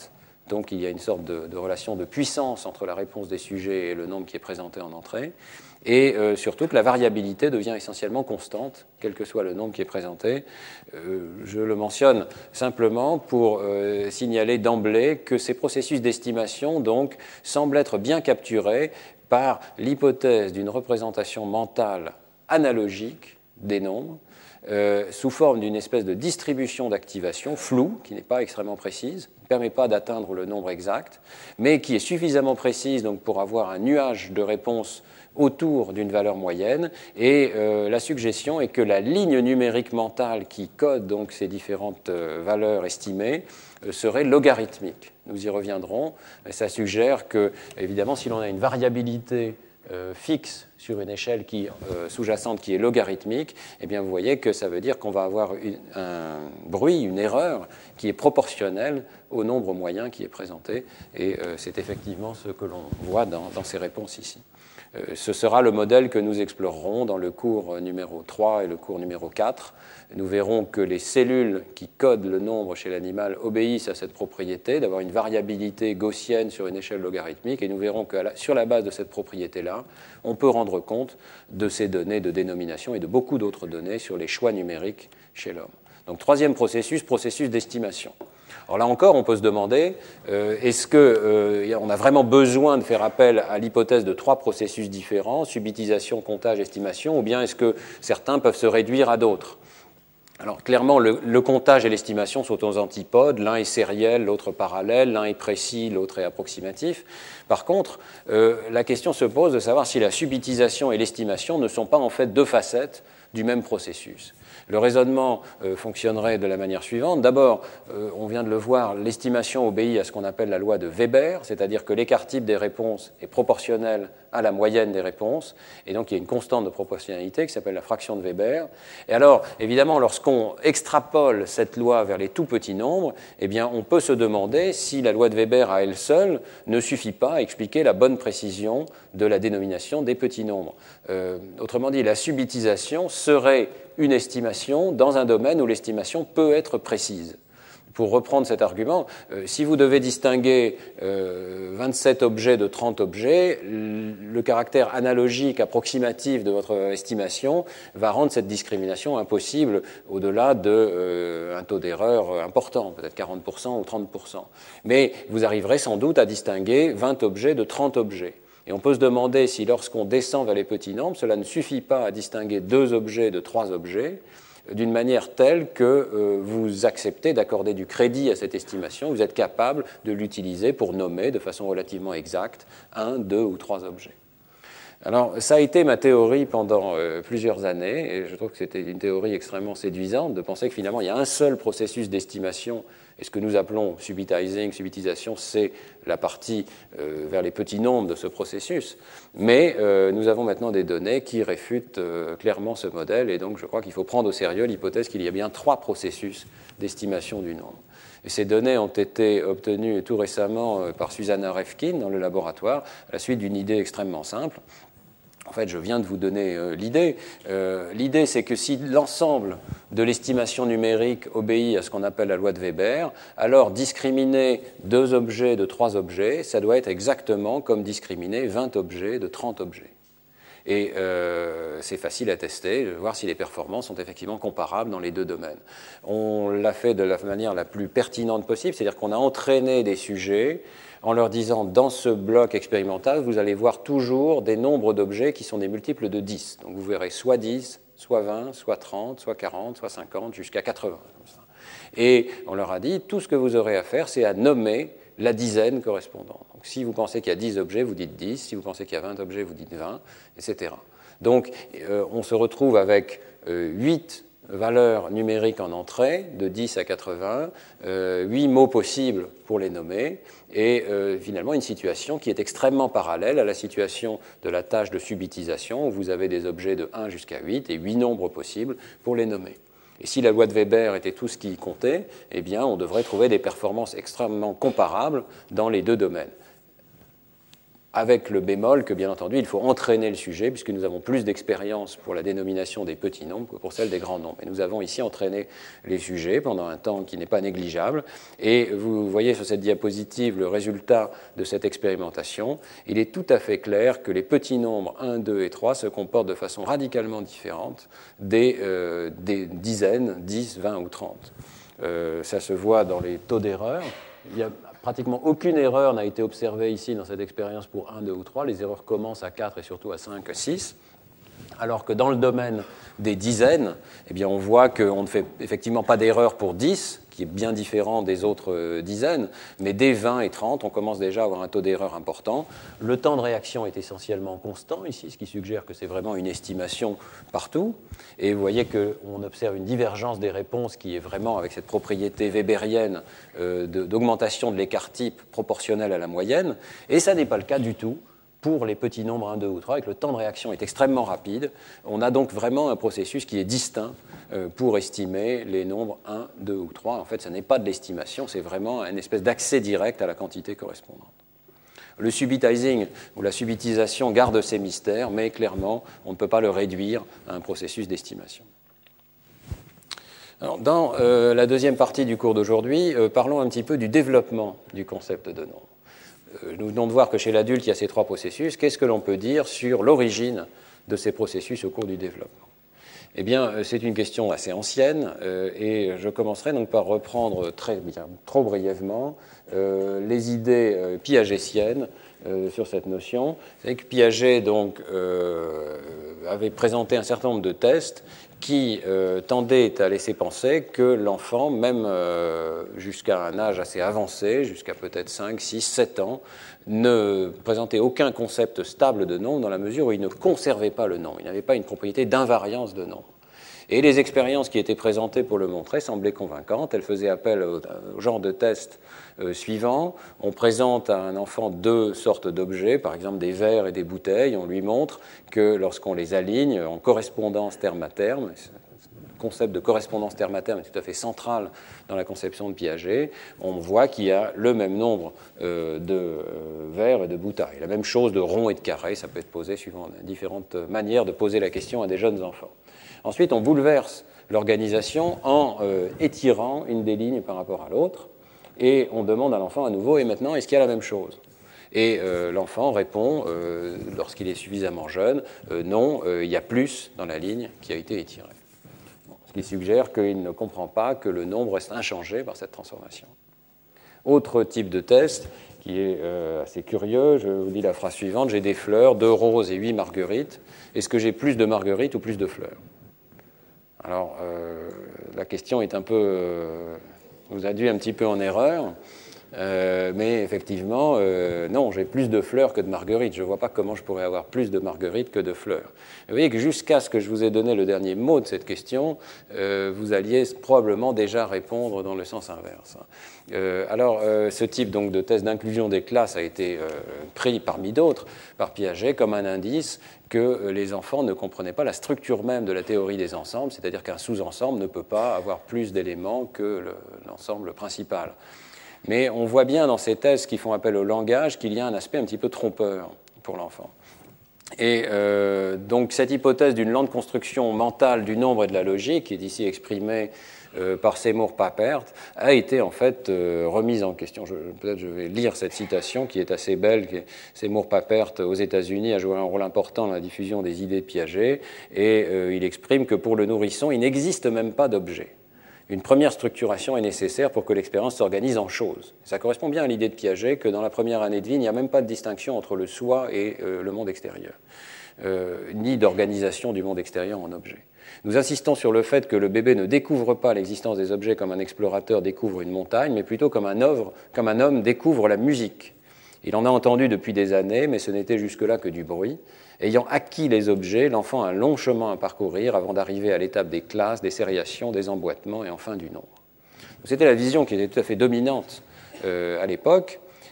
Donc il y a une sorte de, de relation de puissance entre la réponse des sujets et le nombre qui est présenté en entrée. Et euh, surtout que la variabilité devient essentiellement constante, quel que soit le nombre qui est présenté. Euh, je le mentionne simplement pour euh, signaler d'emblée que ces processus d'estimation donc, semblent être bien capturés par l'hypothèse d'une représentation mentale analogique des nombres, euh, sous forme d'une espèce de distribution d'activation floue, qui n'est pas extrêmement précise, ne permet pas d'atteindre le nombre exact, mais qui est suffisamment précise donc, pour avoir un nuage de réponses autour d'une valeur moyenne, et euh, la suggestion est que la ligne numérique mentale qui code donc ces différentes euh, valeurs estimées euh, serait logarithmique. Nous y reviendrons, mais ça suggère que, évidemment, si l'on a une variabilité euh, fixe sur une échelle qui, euh, sous-jacente qui est logarithmique, eh bien, vous voyez que ça veut dire qu'on va avoir une, un bruit, une erreur qui est proportionnelle au nombre moyen qui est présenté, et euh, c'est effectivement ce que l'on voit dans, dans ces réponses ici. Ce sera le modèle que nous explorerons dans le cours numéro trois et le cours numéro quatre. Nous verrons que les cellules qui codent le nombre chez l'animal obéissent à cette propriété d'avoir une variabilité gaussienne sur une échelle logarithmique, et nous verrons que sur la base de cette propriété-là, on peut rendre compte de ces données de dénomination et de beaucoup d'autres données sur les choix numériques chez l'homme. Donc, troisième processus, processus d'estimation. Alors là encore, on peut se demander, euh, est-ce qu'on euh, a vraiment besoin de faire appel à l'hypothèse de trois processus différents, subitisation, comptage, estimation, ou bien est-ce que certains peuvent se réduire à d'autres? Alors clairement, le, le comptage et l'estimation sont aux antipodes, l'un est sériel, l'autre parallèle, l'un est précis, l'autre est approximatif. Par contre, euh, la question se pose de savoir si la subitisation et l'estimation ne sont pas en fait deux facettes du même processus. Le raisonnement euh, fonctionnerait de la manière suivante. D'abord, euh, on vient de le voir, l'estimation obéit à ce qu'on appelle la loi de Weber, c'est-à-dire que l'écart type des réponses est proportionnel à la moyenne des réponses, et donc il y a une constante de proportionnalité qui s'appelle la fraction de Weber. Et alors, évidemment, lorsqu'on extrapole cette loi vers les tout petits nombres, eh bien, on peut se demander si la loi de Weber à elle seule ne suffit pas à expliquer la bonne précision de la dénomination des petits nombres. Euh, autrement dit, la subitisation serait une estimation dans un domaine où l'estimation peut être précise. Pour reprendre cet argument, euh, si vous devez distinguer euh, vingt-sept objets de trente objets, le caractère analogique, approximatif de votre estimation va rendre cette discrimination impossible au-delà d'un de, euh, taux d'erreur important, peut-être quarante pour cent ou trente pour cent. Mais vous arriverez sans doute à distinguer vingt objets de trente objets. Et on peut se demander si lorsqu'on descend vers les petits nombres, cela ne suffit pas à distinguer deux objets de trois objets d'une manière telle que euh, vous acceptez d'accorder du crédit à cette estimation, vous êtes capable de l'utiliser pour nommer de façon relativement exacte un, deux ou trois objets. Alors, ça a été ma théorie pendant euh, plusieurs années, et je trouve que c'était une théorie extrêmement séduisante de penser que finalement il y a un seul processus d'estimation. Et ce que nous appelons subitizing, subitisation, c'est la partie euh, vers les petits nombres de ce processus. Mais euh, nous avons maintenant des données qui réfutent euh, clairement ce modèle, et donc je crois qu'il faut prendre au sérieux l'hypothèse qu'il y a bien trois processus d'estimation du nombre. Et ces données ont été obtenues tout récemment euh, par Susanna Revkin dans le laboratoire, à la suite d'une idée extrêmement simple. En fait, je viens de vous donner euh, l'idée. Euh, l'idée, c'est que si l'ensemble de l'estimation numérique obéit à ce qu'on appelle la loi de Weber, alors discriminer deux objets de trois objets, ça doit être exactement comme discriminer vingt objets de trente objets. Et euh, c'est facile à tester, de voir si les performances sont effectivement comparables dans les deux domaines. On l'a fait de la manière la plus pertinente possible, c'est-à-dire qu'on a entraîné des sujets en leur disant, dans ce bloc expérimental, vous allez voir toujours des nombres d'objets qui sont des multiples de dix. Donc vous verrez soit dix, soit vingt, soit trente, soit quarante, soit cinquante, jusqu'à quatre-vingts. Et on leur a dit, tout ce que vous aurez à faire, c'est à nommer la dizaine correspondante. Donc si vous pensez qu'il y a dix objets, vous dites dix. Si vous pensez qu'il y a vingt objets, vous dites vingt, et cetera. Donc euh, on se retrouve avec euh, huit valeurs numériques en entrée, de dix à quatre-vingts, euh, huit mots possibles pour les nommer, et euh, finalement une situation qui est extrêmement parallèle à la situation de la tâche de subitisation, où vous avez des objets de un jusqu'à huit et huit nombres possibles pour les nommer. Et si la loi de Weber était tout ce qui comptait, eh bien, on devrait trouver des performances extrêmement comparables dans les deux domaines. avec le bémol que, bien entendu, il faut entraîner le sujet, puisque nous avons plus d'expérience pour la dénomination des petits nombres que pour celle des grands nombres. Et nous avons ici entraîné les sujets pendant un temps qui n'est pas négligeable. Et vous voyez sur cette diapositive le résultat de cette expérimentation. Il est tout à fait clair que les petits nombres un, deux et trois se comportent de façon radicalement différente des, euh, des dizaines, dix, vingt ou trente. Euh, ça se voit dans les taux d'erreur. Il y a pratiquement aucune erreur n'a été observée ici dans cette expérience pour un, deux ou trois. Les erreurs commencent à quatre et surtout à cinq, six. Alors que dans le domaine des dizaines, eh bien, on voit qu'on ne fait effectivement pas d'erreur pour dix, qui est bien différent des autres euh, dizaines, mais dès vingt et trente, on commence déjà à avoir un taux d'erreur important. Le temps de réaction est essentiellement constant ici, ce qui suggère que c'est vraiment une estimation partout. Et vous voyez qu'on observe une divergence des réponses qui est vraiment avec cette propriété wébérienne euh, de, d'augmentation de l'écart type proportionnel à la moyenne. Et ça n'est pas le cas du tout pour les petits nombres un, deux ou trois, et que le temps de réaction est extrêmement rapide. On a donc vraiment un processus qui est distinct euh, pour estimer les nombres un, deux ou trois. En fait, ce n'est pas de l'estimation, c'est vraiment une espèce d'accès direct à la quantité correspondante. Le subitizing, ou la subitisation, garde ses mystères, mais clairement, on ne peut pas le réduire à un processus d'estimation. Alors, dans euh, la deuxième partie du cours d'aujourd'hui, euh, parlons un petit peu du développement du concept de nombre. Nous venons de voir que chez l'adulte, il y a ces trois processus. Qu'est-ce que l'on peut dire sur l'origine de ces processus au cours du développement? Eh bien, c'est une question assez ancienne, euh, et je commencerai donc par reprendre très bien, trop brièvement, euh, les idées euh, piagétiennes euh, sur cette notion. Vous savez que Piaget donc, euh, avait présenté un certain nombre de tests qui euh, tendait à laisser penser que l'enfant, même euh, jusqu'à un âge assez avancé, jusqu'à peut-être cinq, six, sept ans, ne présentait aucun concept stable de nombre dans la mesure où il ne conservait pas le nombre. Il n'avait pas une propriété d'invariance de nombre. Et les expériences qui étaient présentées pour le montrer semblaient convaincantes. Elles faisaient appel au, au genre de test euh, suivant. On présente à un enfant deux sortes d'objets, par exemple des verres et des bouteilles. On lui montre que lorsqu'on les aligne en correspondance terme à terme, le concept de correspondance terme à terme est tout à fait central dans la conception de Piaget, on voit qu'il y a le même nombre euh, de euh, verres et de bouteilles. La même chose de ronds et de carrés, ça peut être posé suivant différentes manières de poser la question à des jeunes enfants. Ensuite, on bouleverse l'organisation en euh, étirant une des lignes par rapport à l'autre, et on demande à l'enfant à nouveau, et maintenant, est-ce qu'il y a la même chose? Et euh, l'enfant répond, euh, lorsqu'il est suffisamment jeune, euh, non, euh, il y a plus dans la ligne qui a été étirée. Bon, ce qui suggère qu'il ne comprend pas que le nombre reste inchangé par cette transformation. Autre type de test qui est euh, assez curieux, je vous lis la phrase suivante, j'ai des fleurs, deux roses et huit marguerites, est-ce que j'ai plus de marguerites ou plus de fleurs? Alors, euh, la question est un peu, euh, vous induit un petit peu en erreur, euh, mais effectivement, euh, non, j'ai plus de fleurs que de marguerites. Je ne vois pas comment je pourrais avoir plus de marguerites que de fleurs. Vous voyez que jusqu'à ce que je vous ai donné le dernier mot de cette question, euh, vous alliez probablement déjà répondre dans le sens inverse. Euh, alors, euh, ce type donc, de test d'inclusion des classes a été euh, pris parmi d'autres par Piaget comme un indice que les enfants ne comprenaient pas la structure même de la théorie des ensembles, c'est-à-dire qu'un sous-ensemble ne peut pas avoir plus d'éléments que le, l'ensemble principal. Mais on voit bien dans ces thèses qui font appel au langage qu'il y a un aspect un petit peu trompeur pour l'enfant. Et euh, donc cette hypothèse d'une lente construction mentale du nombre et de la logique, qui est ici exprimée euh, par Seymour Papert, a été en fait euh, remise en question. Je, peut-être je vais lire cette citation qui est assez belle. Qui est, Seymour Papert aux États-Unis a joué un rôle important dans la diffusion des idées de Piaget, et euh, il exprime que pour le nourrisson, il n'existe même pas d'objet. Une première structuration est nécessaire pour que l'expérience s'organise en choses. Ça correspond bien à l'idée de Piaget que dans la première année de vie, il n'y a même pas de distinction entre le soi et euh, le monde extérieur, euh, ni d'organisation du monde extérieur en objet. Nous insistons sur le fait que le bébé ne découvre pas l'existence des objets comme un explorateur découvre une montagne, mais plutôt comme un, œuvre, comme un homme découvre la musique. Il en a entendu depuis des années, mais ce n'était jusque-là que du bruit. Ayant acquis les objets, l'enfant a un long chemin à parcourir avant d'arriver à l'étape des classes, des sériations, des emboîtements et enfin du nombre. C'était la vision qui était tout à fait dominante euh, à l'époque,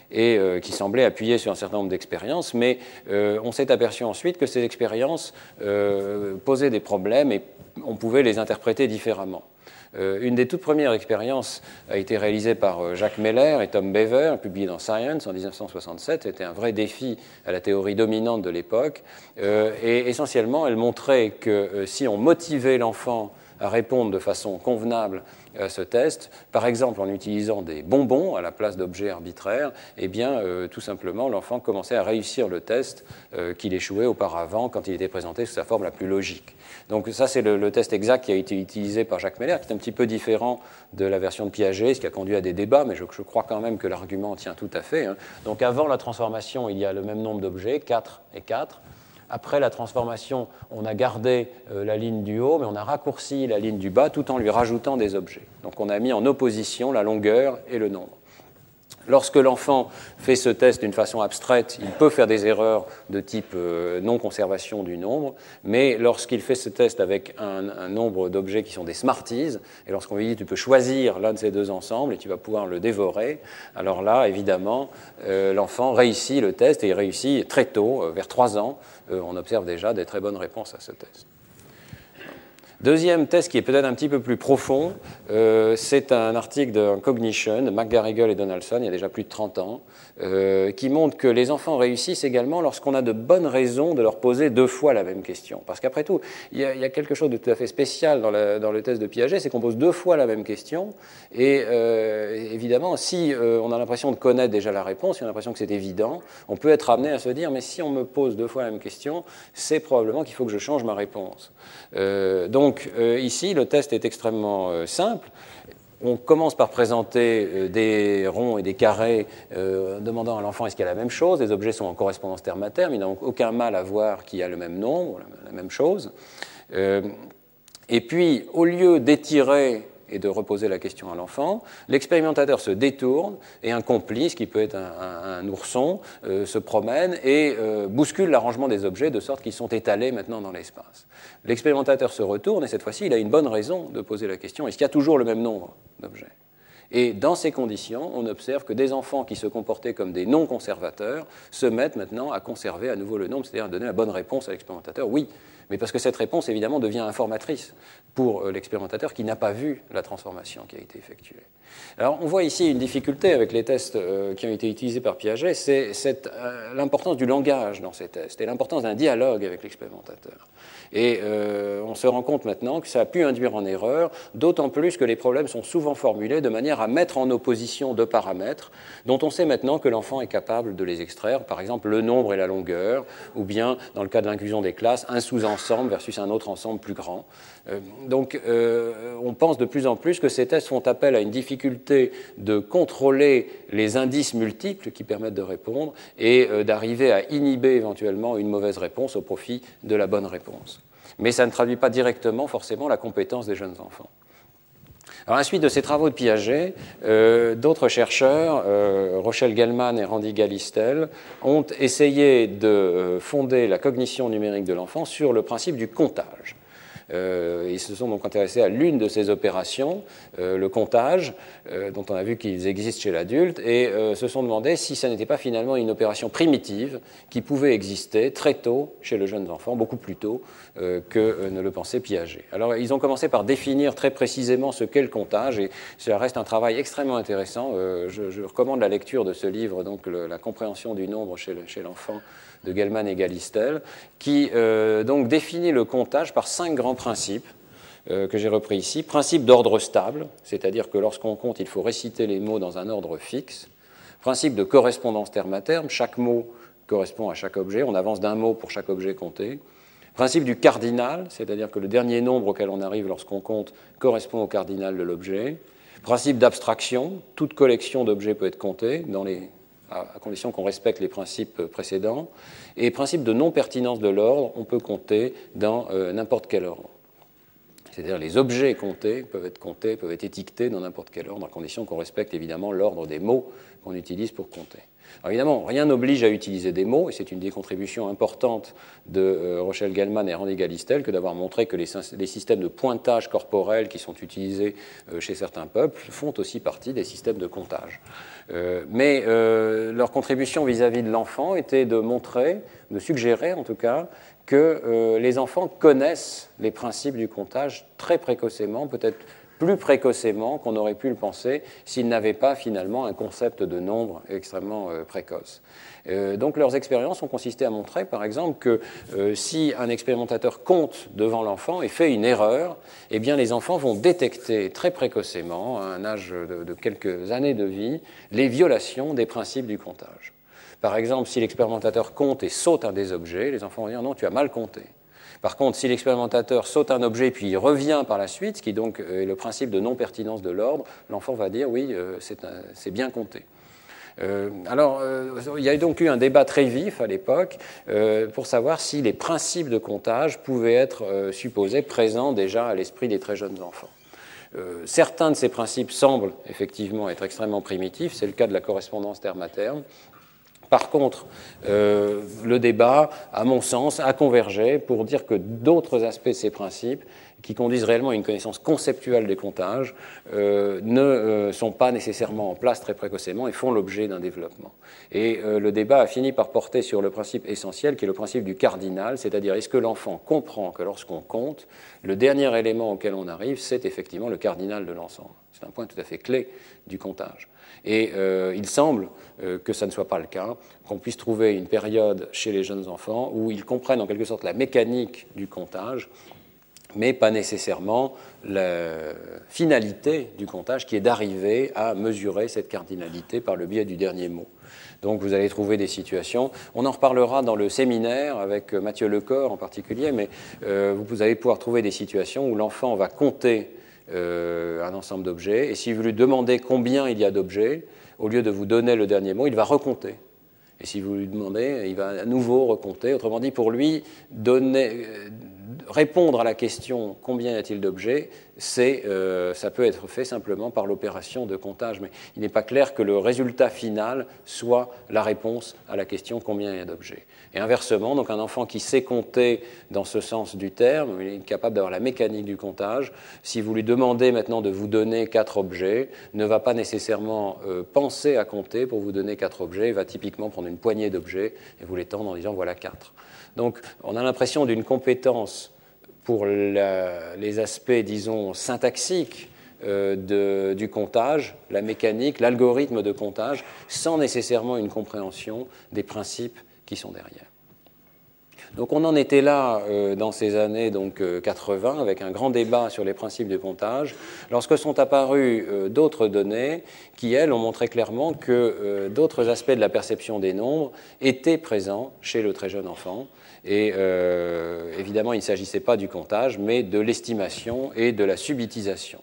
et euh, qui semblait appuyer sur un certain nombre d'expériences, mais euh, on s'est aperçu ensuite que ces expériences euh, posaient des problèmes et on pouvait les interpréter différemment. Euh, une des toutes premières expériences a été réalisée par Jacques Meller et Tom Beaver, publiée dans Science en mille neuf cent soixante-sept. C'était un vrai défi à la théorie dominante de l'époque. Euh, et essentiellement, elle montrait que euh, si on motivait l'enfant à répondre de façon convenable à ce test, par exemple en utilisant des bonbons à la place d'objets arbitraires, eh bien, euh, tout simplement, l'enfant commençait à réussir le test euh, qu'il échouait auparavant quand il était présenté sous sa forme la plus logique. Donc ça, c'est le, le test exact qui a été utilisé par Jacques Meller, qui est un petit peu différent de la version de Piaget, ce qui a conduit à des débats, mais je, je crois quand même que l'argument tient tout à fait. Hein. Donc avant la transformation, il y a le même nombre d'objets, quatre et quatre. Après la transformation, on a gardé euh, la ligne du haut, mais on a raccourci la ligne du bas tout en lui rajoutant des objets. Donc on a mis en opposition la longueur et le nombre. Lorsque l'enfant fait ce test d'une façon abstraite, il peut faire des erreurs de type euh, non-conservation du nombre, mais lorsqu'il fait ce test avec un, un nombre d'objets qui sont des Smarties, et lorsqu'on lui dit tu peux choisir l'un de ces deux ensembles et tu vas pouvoir le dévorer, alors là, évidemment, euh, l'enfant réussit le test et il réussit très tôt, euh, vers trois ans, euh, on observe déjà des très bonnes réponses à ce test. Deuxième test qui est peut-être un petit peu plus profond, euh, c'est un article de Cognition de McGarrigle et Donaldson, il y a déjà plus de trente ans, euh, qui montre que les enfants réussissent également lorsqu'on a de bonnes raisons de leur poser deux fois la même question. Parce qu'après tout, il y, a, il y a quelque chose de tout à fait spécial dans, la, dans le test de Piaget, c'est qu'on pose deux fois la même question, et euh, évidemment, si euh, on a l'impression de connaître déjà la réponse, si on a l'impression que c'est évident, on peut être amené à se dire, mais si on me pose deux fois la même question, c'est probablement qu'il faut que je change ma réponse. Euh, donc, Donc euh, ici, le test est extrêmement euh, simple. On commence par présenter euh, des ronds et des carrés, euh, demandant à l'enfant est-ce qu'il y a la même chose. Les objets sont en correspondance terme à terme, il n'a donc aucun mal à voir qu'il y a le même nombre, la, la même chose. Euh, et puis, au lieu d'étirer et de reposer la question à l'enfant, l'expérimentateur se détourne et un complice, qui peut être un, un, un ourson, euh, se promène et euh, bouscule l'arrangement des objets de sorte qu'ils sont étalés maintenant dans l'espace. L'expérimentateur se retourne et cette fois-ci, il a une bonne raison de poser la question, est-ce qu'il y a toujours le même nombre d'objets ? Et dans ces conditions, on observe que des enfants qui se comportaient comme des non-conservateurs se mettent maintenant à conserver à nouveau le nombre, c'est-à-dire à donner la bonne réponse à l'expérimentateur, oui, mais parce que cette réponse, évidemment, devient informatrice pour l'expérimentateur qui n'a pas vu la transformation qui a été effectuée. Alors, on voit ici une difficulté avec les tests euh, qui ont été utilisés par Piaget, c'est euh, l'importance du langage dans ces tests et l'importance d'un dialogue avec l'expérimentateur. Et euh, on se rend compte maintenant que ça a pu induire en erreur, d'autant plus que les problèmes sont souvent formulés de manière à mettre en opposition deux paramètres dont on sait maintenant que l'enfant est capable de les extraire, par exemple le nombre et la longueur, ou bien, dans le cas de l'inclusion des classes, un sous-ensemble versus un autre ensemble plus grand. Euh, donc, euh, on pense de plus en plus que ces tests font appel à une difficulté de contrôler les indices multiples qui permettent de répondre et euh, d'arriver à inhiber éventuellement une mauvaise réponse au profit de la bonne réponse. Mais ça ne traduit pas directement forcément la compétence des jeunes enfants. Alors, à la suite de ces travaux de Piaget, euh, d'autres chercheurs, euh, Rochelle Gellman et Randy Galistel, ont essayé de fonder la cognition numérique de l'enfant sur le principe du comptage. Euh, ils se sont donc intéressés à l'une de ces opérations, euh, le comptage, euh, dont on a vu qu'ils existent chez l'adulte, et euh, se sont demandé si ça n'était pas finalement une opération primitive qui pouvait exister très tôt chez le jeune enfant, beaucoup plus tôt euh, que euh, ne le pensait Piaget. Alors ils ont commencé par définir très précisément ce qu'est le comptage, et cela reste un travail extrêmement intéressant. Euh, je, je recommande la lecture de ce livre, donc le, la compréhension du nombre chez, le, chez l'enfant, de Gellman et Galistel, qui euh, donc définit le comptage par cinq grands principes euh, que j'ai repris ici. Principe d'ordre stable, c'est-à-dire que lorsqu'on compte, il faut réciter les mots dans un ordre fixe. Principe de correspondance terme à terme, chaque mot correspond à chaque objet, on avance d'un mot pour chaque objet compté. Principe du cardinal, c'est-à-dire que le dernier nombre auquel on arrive lorsqu'on compte correspond au cardinal de l'objet. Principe d'abstraction, toute collection d'objets peut être comptée dans les à condition qu'on respecte les principes précédents. Et principe de non-pertinence de l'ordre, on peut compter dans euh, n'importe quel ordre. C'est-à-dire les objets comptés peuvent être comptés, peuvent être étiquetés dans n'importe quel ordre, à condition qu'on respecte évidemment l'ordre des mots qu'on utilise pour compter. Alors évidemment, rien n'oblige à utiliser des mots, et c'est une des contributions importantes de euh, Rochelle Gellman et Randy Galistel que d'avoir montré que les, les systèmes de pointage corporel qui sont utilisés euh, chez certains peuples font aussi partie des systèmes de comptage. Euh, mais euh, leur contribution vis-à-vis de l'enfant était de montrer, de suggérer en tout cas, que euh, les enfants connaissent les principes du comptage très précocement, peut-être plus précocement qu'on aurait pu le penser s'ils n'avaient pas finalement un concept de nombre extrêmement euh, précoce. Euh, donc leurs expériences ont consisté à montrer par exemple que euh, si un expérimentateur compte devant l'enfant et fait une erreur, eh bien les enfants vont détecter très précocement, à un âge de, de quelques années de vie, les violations des principes du comptage. Par exemple, si l'expérimentateur compte et saute un des objets, les enfants vont dire « non, tu as mal compté ». Par contre, si l'expérimentateur saute un objet puis il revient par la suite, ce qui donc est le principe de non-pertinence de l'ordre, l'enfant va dire oui, euh, c'est bien compté. Euh, alors, euh, il y a donc eu un débat très vif à l'époque euh, pour savoir si les principes de comptage pouvaient être euh, supposés présents déjà à l'esprit des très jeunes enfants. Euh, certains de ces principes semblent effectivement être extrêmement primitifs, c'est le cas de la correspondance terme à terme. Par contre, euh, le débat, à mon sens, a convergé pour dire que d'autres aspects de ces principes, qui conduisent réellement à une connaissance conceptuelle des comptages, euh, ne euh, sont pas nécessairement en place très précocement et font l'objet d'un développement. Et euh, le débat a fini par porter sur le principe essentiel, qui est le principe du cardinal, c'est-à-dire est-ce que l'enfant comprend que lorsqu'on compte, le dernier élément auquel on arrive, c'est effectivement le cardinal de l'ensemble. C'est un point tout à fait clé du comptage. Et euh, il semble euh, que ça ne soit pas le cas, qu'on puisse trouver une période chez les jeunes enfants où ils comprennent en quelque sorte la mécanique du comptage, mais pas nécessairement la finalité du comptage qui est d'arriver à mesurer cette cardinalité par le biais du dernier mot. Donc vous allez trouver des situations, on en reparlera dans le séminaire avec Mathieu Lecor en particulier, mais euh, vous allez pouvoir trouver des situations où l'enfant va compter Euh, un ensemble d'objets, et si vous lui demandez combien il y a d'objets, au lieu de vous donner le dernier mot, il va recompter. Et si vous lui demandez, il va à nouveau recompter. Autrement dit, pour lui, donner, euh, répondre à la question combien y a-t-il d'objets, c'est, euh, ça peut être fait simplement par l'opération de comptage, mais il n'est pas clair que le résultat final soit la réponse à la question combien il y a d'objets. Et inversement, donc un enfant qui sait compter dans ce sens du terme, il est capable d'avoir la mécanique du comptage, si vous lui demandez maintenant de vous donner quatre objets, ne va pas nécessairement euh, penser à compter pour vous donner quatre objets, il va typiquement prendre une poignée d'objets et vous les tendre en disant voilà quatre. Donc on a l'impression d'une compétence pour la, les aspects, disons, syntaxiques euh, de, du comptage, la mécanique, l'algorithme de comptage, sans nécessairement une compréhension des principes qui sont derrière. Donc on en était là euh, dans ces années donc, euh, quatre-vingts, avec un grand débat sur les principes du comptage, lorsque sont apparues euh, d'autres données qui, elles, ont montré clairement que euh, d'autres aspects de la perception des nombres étaient présents chez le très jeune enfant. Et euh, évidemment, il ne s'agissait pas du comptage, mais de l'estimation et de la subitisation.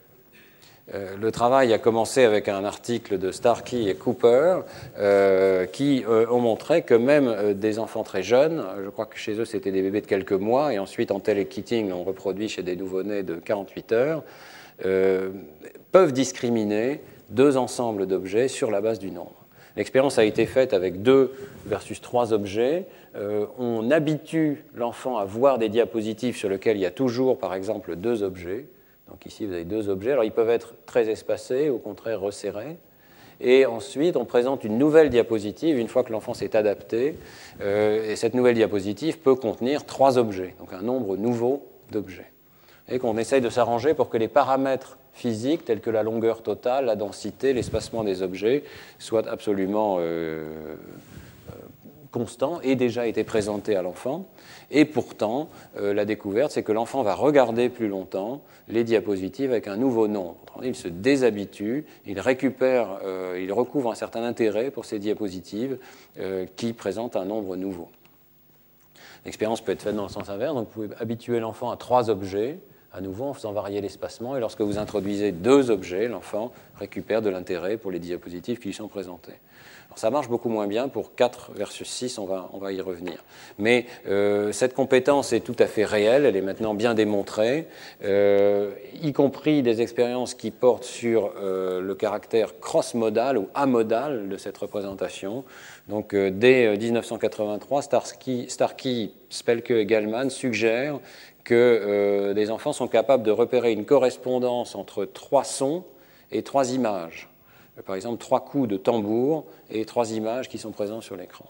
Euh, le travail a commencé avec un article de Starkey et Cooper euh, qui euh, ont montré que même euh, des enfants très jeunes, je crois que chez eux c'était des bébés de quelques mois, et ensuite Antel et Keating l'ont reproduit chez des nouveau-nés de quarante-huit heures, euh, peuvent discriminer deux ensembles d'objets sur la base du nombre. L'expérience a été faite avec deux versus trois objets. Euh, on habitue l'enfant à voir des diapositives sur lesquelles il y a toujours, par exemple, deux objets. Donc ici, vous avez deux objets. Alors, ils peuvent être très espacés, au contraire resserrés. Et ensuite, on présente une nouvelle diapositive, une fois que l'enfant s'est adapté. Euh, et cette nouvelle diapositive peut contenir trois objets, donc un nombre nouveau d'objets. Et qu'on essaye de s'arranger pour que les paramètres physiques, tels que la longueur totale, la densité, l'espacement des objets, soient absolument euh, euh, constants et déjà été présentés à l'enfant. Et pourtant, euh, la découverte, c'est que l'enfant va regarder plus longtemps les diapositives avec un nouveau nombre. Il se déshabitue, il récupère, euh, il recouvre un certain intérêt pour ces diapositives euh, qui présentent un nombre nouveau. L'expérience peut être faite dans le sens inverse, donc vous pouvez habituer l'enfant à trois objets, à nouveau en faisant varier l'espacement. Et lorsque vous introduisez deux objets, l'enfant récupère de l'intérêt pour les diapositives qui lui sont présentées. Alors, ça marche beaucoup moins bien pour quatre versus six, on va, on va y revenir. Mais euh, cette compétence est tout à fait réelle, elle est maintenant bien démontrée, euh, y compris des expériences qui portent sur euh, le caractère cross-modal ou amodal de cette représentation. Donc, euh, dès dix-neuf cent quatre-vingt-trois, Starkey, Starkey, Spelke et Gell-Mann suggèrent que euh, des enfants sont capables de repérer une correspondance entre trois sons et trois images. Par exemple, trois coups de tambour et trois images qui sont présentes sur l'écran.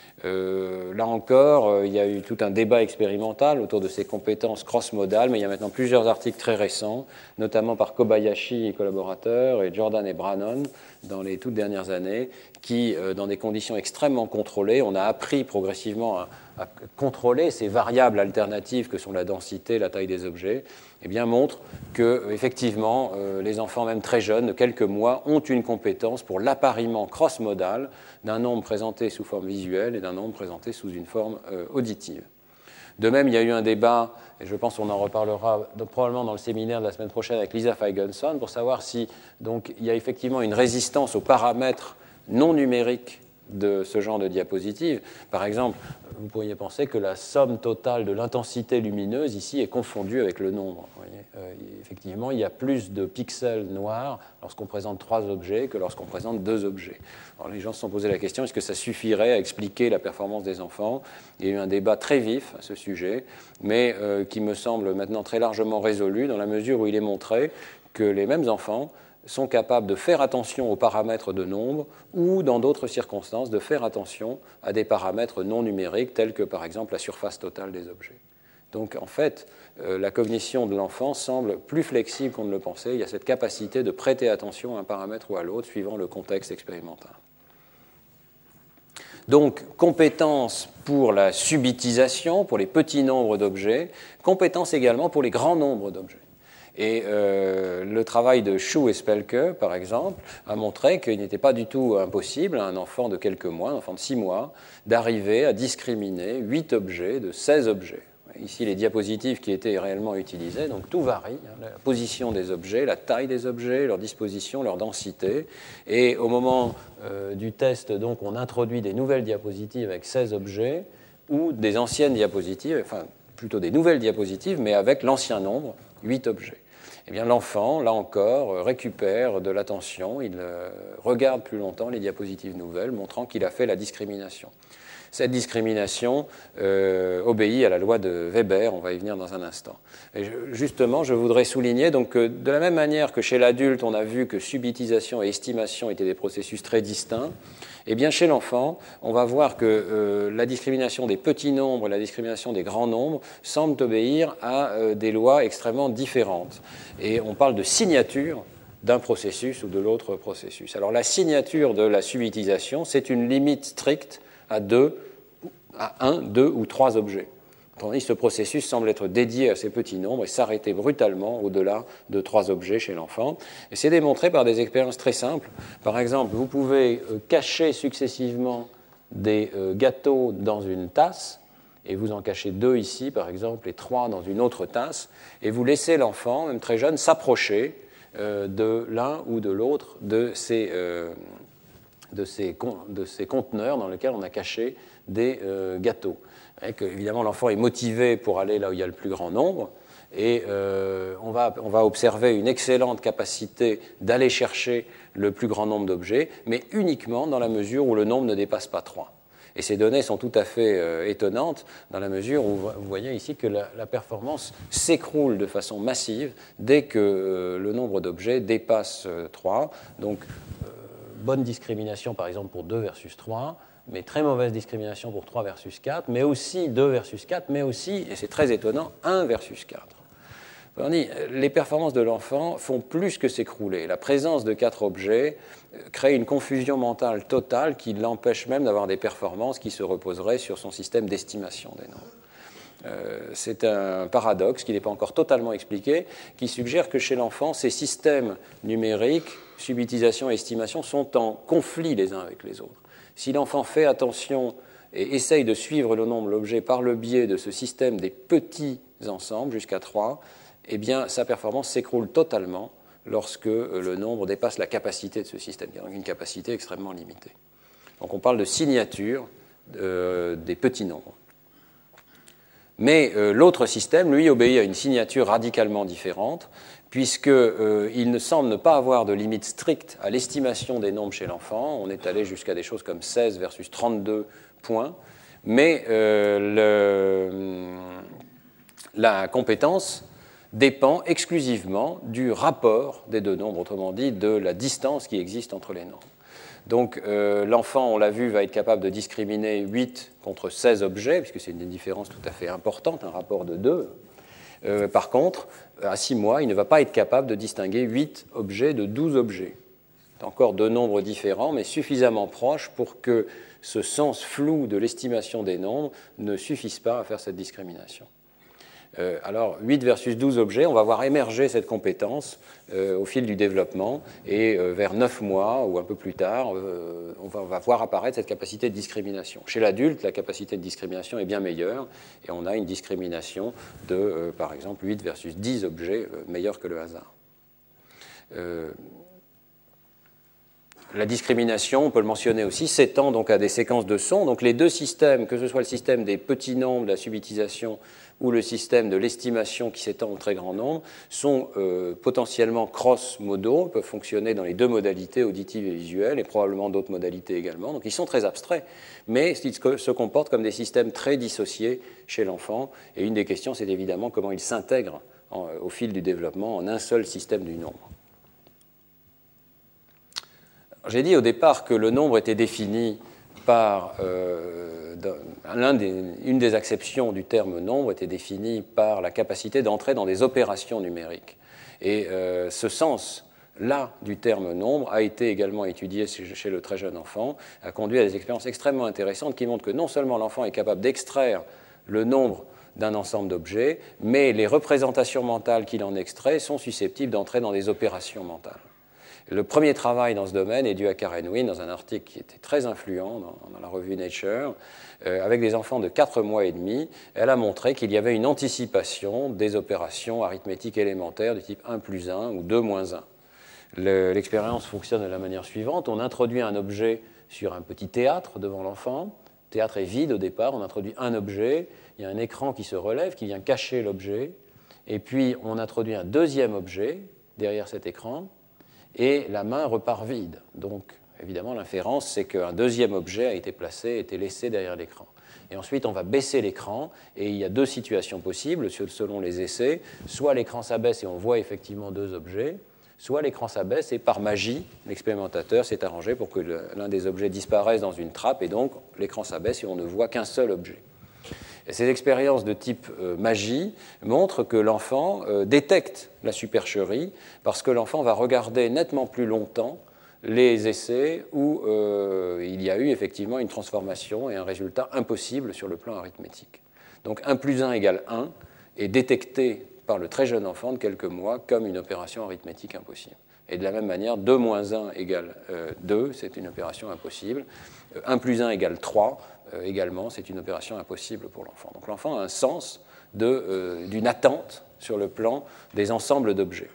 Euh, là encore, euh, il y a eu tout un débat expérimental autour de ces compétences cross-modales, mais il y a maintenant plusieurs articles très récents, notamment par Kobayashi et collaborateurs, et Jordan et Brannon, dans les toutes dernières années, qui, euh, dans des conditions extrêmement contrôlées, on a appris progressivement à, à contrôler ces variables alternatives que sont la densité, la taille des objets, eh bien, montrent que, effectivement, euh, les enfants, même très jeunes, de quelques mois, ont une compétence pour l'appariement cross-modal d'un nombre présenté sous forme visuelle et d'un nombre présenté sous une forme euh, auditive. De même, il y a eu un débat, et je pense qu'on en reparlera probablement dans le séminaire de la semaine prochaine avec Lisa Feigenson, pour savoir si donc, il y a effectivement une résistance aux paramètres non numériques de ce genre de diapositive. Par exemple, vous pourriez penser que la somme totale de l'intensité lumineuse ici est confondue avec le nombre. Vous voyez euh, effectivement, il y a plus de pixels noirs lorsqu'on présente trois objets que lorsqu'on présente deux objets. Alors, les gens se sont posé la question, est-ce que ça suffirait à expliquer la performance des enfants? Il y a eu un débat très vif à ce sujet, mais euh, qui me semble maintenant très largement résolu dans la mesure où il est montré que les mêmes enfants sont capables de faire attention aux paramètres de nombre ou, dans d'autres circonstances, de faire attention à des paramètres non numériques tels que, par exemple, la surface totale des objets. Donc, en fait, euh, la cognition de l'enfant semble plus flexible qu'on ne le pensait. Il y a cette capacité de prêter attention à un paramètre ou à l'autre suivant le contexte expérimental. Donc, compétence pour la subitisation, pour les petits nombres d'objets, compétence également pour les grands nombres d'objets. Et euh, le travail de Shu et Spelke, par exemple, a montré qu'il n'était pas du tout impossible à un enfant de quelques mois, un enfant de six mois, d'arriver à discriminer huit objets de seize objets. Ici, les diapositives qui étaient réellement utilisées, donc tout varie, hein, la position des objets, la taille des objets, leur disposition, leur densité. Et au moment euh, du test, donc, on introduit des nouvelles diapositives avec seize objets ou des anciennes diapositives, enfin plutôt des nouvelles diapositives, mais avec l'ancien nombre, huit objets. Eh bien, l'enfant, là encore, récupère de l'attention, il regarde plus longtemps les diapositives nouvelles, montrant qu'il a fait la discrimination. Cette discrimination euh, obéit à la loi de Weber, on va y venir dans un instant. Et je, justement, je voudrais souligner donc, que de la même manière que chez l'adulte, on a vu que subitisation et estimation étaient des processus très distincts, eh bien, chez l'enfant, on va voir que euh, la discrimination des petits nombres et la discrimination des grands nombres semblent obéir à euh, des lois extrêmement différentes. Et on parle de signature d'un processus ou de l'autre processus. Alors, la signature de la subitisation, c'est une limite stricte à deux, à un, deux ou trois objets. Tandis que ce processus semble être dédié à ces petits nombres et s'arrêter brutalement au-delà de trois objets chez l'enfant. Et c'est démontré par des expériences très simples. Par exemple, vous pouvez cacher successivement des gâteaux dans une tasse, et vous en cachez deux ici, par exemple, et trois dans une autre tasse, et vous laissez l'enfant, même très jeune, s'approcher de l'un ou de l'autre de ces... Euh, De ces, de ces conteneurs dans lesquels on a caché des euh, gâteaux. Et que, évidemment, l'enfant est motivé pour aller là où il y a le plus grand nombre, et euh, on, va, on va observer une excellente capacité d'aller chercher le plus grand nombre d'objets, mais uniquement dans la mesure où le nombre ne dépasse pas trois. Et ces données sont tout à fait euh, étonnantes dans la mesure où vous voyez ici que la, la performance s'écroule de façon massive dès que euh, le nombre d'objets dépasse euh, trois. Donc, bonne discrimination, par exemple, pour deux versus trois, mais très mauvaise discrimination pour trois versus quatre, mais aussi deux versus quatre, mais aussi, et c'est très étonnant, un versus quatre. On dit, les performances de l'enfant font plus que s'écrouler. La présence de quatre objets crée une confusion mentale totale qui l'empêche même d'avoir des performances qui se reposeraient sur son système d'estimation des nombres. Euh, c'est un paradoxe qui n'est pas encore totalement expliqué, qui suggère que chez l'enfant, ces systèmes numériques, subitisation et estimation, sont en conflit les uns avec les autres. Si l'enfant fait attention et essaye de suivre le nombre d'objets par le biais de ce système des petits ensembles jusqu'à trois, eh bien, sa performance s'écroule totalement lorsque le nombre dépasse la capacité de ce système, qui a donc une capacité extrêmement limitée. Donc on parle de signature euh, des petits nombres. Mais euh, l'autre système, lui, obéit à une signature radicalement différente, puisqu'il euh, ne semble ne pas avoir de limite stricte à l'estimation des nombres chez l'enfant. On est allé jusqu'à des choses comme seize versus trente-deux points, mais euh, le, la compétence dépend exclusivement du rapport des deux nombres, autrement dit, de la distance qui existe entre les nombres. Donc euh, l'enfant, on l'a vu, va être capable de discriminer huit contre seize objets, puisque c'est une différence tout à fait importante, un rapport de deux. Euh, par contre, à six mois, il ne va pas être capable de distinguer huit objets de douze objets. C'est encore deux nombres différents, mais suffisamment proches pour que ce sens flou de l'estimation des nombres ne suffise pas à faire cette discrimination. Euh, alors, huit versus douze objets, on va voir émerger cette compétence euh, au fil du développement, et euh, vers neuf mois ou un peu plus tard, euh, on, va, on va voir apparaître cette capacité de discrimination. Chez l'adulte, la capacité de discrimination est bien meilleure, et on a une discrimination de, euh, par exemple, huit versus dix objets, euh, meilleure que le hasard. Euh, La discrimination, on peut le mentionner aussi, s'étend donc à des séquences de sons. Donc les deux systèmes, que ce soit le système des petits nombres, de la subitisation, ou le système de l'estimation qui s'étend au très grand nombre, sont euh, potentiellement cross-modaux, peuvent fonctionner dans les deux modalités auditives et visuelles, et probablement d'autres modalités également. Donc ils sont très abstraits, mais ils se comportent comme des systèmes très dissociés chez l'enfant. Et une des questions, c'est évidemment comment ils s'intègrent en, au fil du développement en un seul système du nombre. J'ai dit au départ que le nombre était défini par, euh, l'un des, une des acceptions du terme nombre était définie par la capacité d'entrer dans des opérations numériques. Et euh, ce sens-là du terme nombre a été également étudié chez le très jeune enfant, a conduit à des expériences extrêmement intéressantes qui montrent que non seulement l'enfant est capable d'extraire le nombre d'un ensemble d'objets, mais les représentations mentales qu'il en extrait sont susceptibles d'entrer dans des opérations mentales. Le premier travail dans ce domaine est dû à Karen Wynne dans un article qui était très influent dans, dans la revue Nature, euh, avec des enfants de quatre mois et demi. Elle a montré qu'il y avait une anticipation des opérations arithmétiques élémentaires du type un plus un ou deux moins un. Le, l'expérience fonctionne de la manière suivante. On introduit un objet sur un petit théâtre devant l'enfant. Le théâtre est vide au départ. On introduit un objet. Il y a un écran qui se relève, qui vient cacher l'objet. Et puis, on introduit un deuxième objet derrière cet écran. Et la main repart vide. Donc, évidemment, l'inférence, c'est qu'un deuxième objet a été placé, a été laissé derrière l'écran. Et ensuite, on va baisser l'écran, et il y a deux situations possibles selon les essais. Soit l'écran s'abaisse et on voit effectivement deux objets, soit l'écran s'abaisse et par magie, l'expérimentateur s'est arrangé pour que le, l'un des objets disparaisse dans une trappe, et donc l'écran s'abaisse et on ne voit qu'un seul objet. Et ces expériences de type euh, magie montrent que l'enfant euh, détecte la supercherie parce que l'enfant va regarder nettement plus longtemps les essais où euh, il y a eu effectivement une transformation et un résultat impossible sur le plan arithmétique. Donc un plus un égale un est détecté par le très jeune enfant de quelques mois comme une opération arithmétique impossible. Et de la même manière, deux moins un égale euh, deux, c'est une opération impossible. Euh, un plus un égale trois. Euh, également, c'est une opération impossible pour l'enfant. Donc l'enfant a un sens de, euh, d'une attente sur le plan des ensembles d'objets.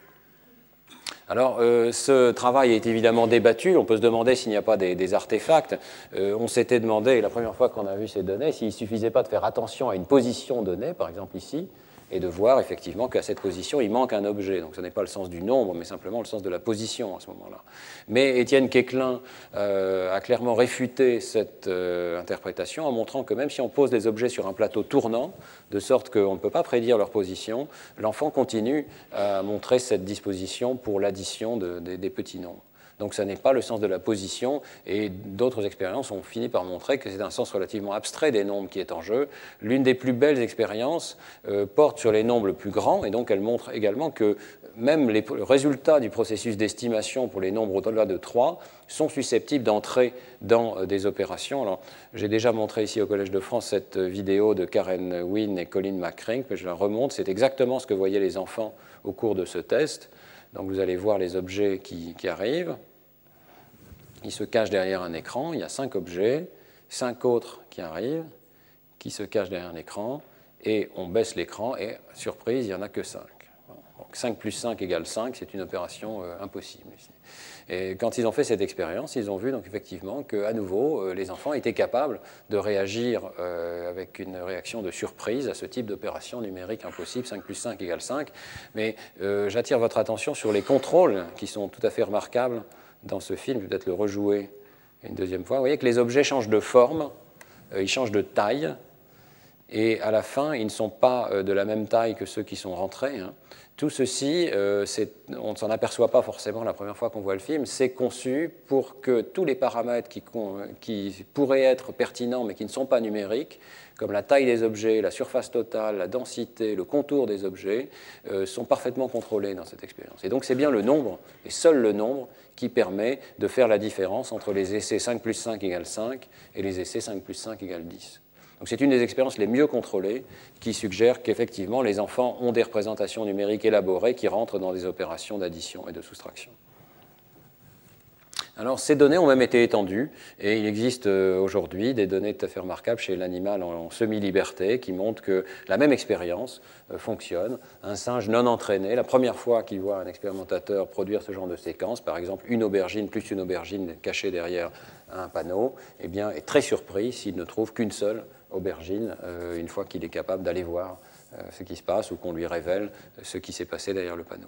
Alors, euh, ce travail est évidemment débattu. On peut se demander s'il n'y a pas des, des artefacts. Euh, on s'était demandé, la première fois qu'on a vu ces données, s'il ne suffisait pas de faire attention à une position donnée, par exemple ici, et de voir effectivement qu'à cette position, il manque un objet. Donc ce n'est pas le sens du nombre, mais simplement le sens de la position à ce moment-là. Mais Étienne Quéclin euh, a clairement réfuté cette euh, interprétation en montrant que même si on pose des objets sur un plateau tournant, de sorte qu'on ne peut pas prédire leur position, l'enfant continue à montrer cette disposition pour l'addition de, de, des petits nombres. Donc ça n'est pas le sens de la position, et d'autres expériences ont fini par montrer que c'est un sens relativement abstrait des nombres qui est en jeu. L'une des plus belles expériences euh, porte sur les nombres les plus grands, et donc elle montre également que même les résultats du processus d'estimation pour les nombres au-delà de trois sont susceptibles d'entrer dans euh, des opérations. Alors, j'ai déjà montré ici au Collège de France cette vidéo de Karen Wynne et Colin McCrink, mais je la remonte, c'est exactement ce que voyaient les enfants au cours de ce test. Donc vous allez voir les objets qui, qui arrivent. Ils se cachent derrière un écran. Il y a cinq objets, cinq autres qui arrivent, qui se cachent derrière un écran, et on baisse l'écran, et surprise, il n'y en a que cinq. Bon. Donc cinq plus cinq égale cinq, c'est une opération euh, impossible ici. Et quand ils ont fait cette expérience, ils ont vu donc effectivement qu'à nouveau, euh, les enfants étaient capables de réagir euh, avec une réaction de surprise à ce type d'opération numérique impossible, cinq plus cinq égale cinq. Mais euh, j'attire votre attention sur les contrôles qui sont tout à fait remarquables dans ce film. Je vais peut-être le rejouer une deuxième fois. Vous voyez que les objets changent de forme, euh, ils changent de taille, et à la fin, ils ne sont pas euh, de la même taille que ceux qui sont rentrés, hein. Tout ceci, euh, on ne s'en aperçoit pas forcément la première fois qu'on voit le film, c'est conçu pour que tous les paramètres qui, qui pourraient être pertinents mais qui ne sont pas numériques, comme la taille des objets, la surface totale, la densité, le contour des objets, euh, sont parfaitement contrôlés dans cette expérience. Et donc c'est bien le nombre, et seul le nombre, qui permet de faire la différence entre les essais cinq plus cinq égale cinq et les essais cinq plus cinq égale dix. Donc c'est une des expériences les mieux contrôlées qui suggère qu'effectivement les enfants ont des représentations numériques élaborées qui rentrent dans des opérations d'addition et de soustraction. Alors ces données ont même été étendues et il existe aujourd'hui des données tout à fait remarquables chez l'animal en semi-liberté qui montrent que la même expérience fonctionne. Un singe non entraîné, la première fois qu'il voit un expérimentateur produire ce genre de séquence, par exemple une aubergine plus une aubergine cachée derrière un panneau, eh bien, est très surpris s'il ne trouve qu'une seule aubergine euh, une fois qu'il est capable d'aller voir euh, ce qui se passe ou qu'on lui révèle ce qui s'est passé derrière le panneau.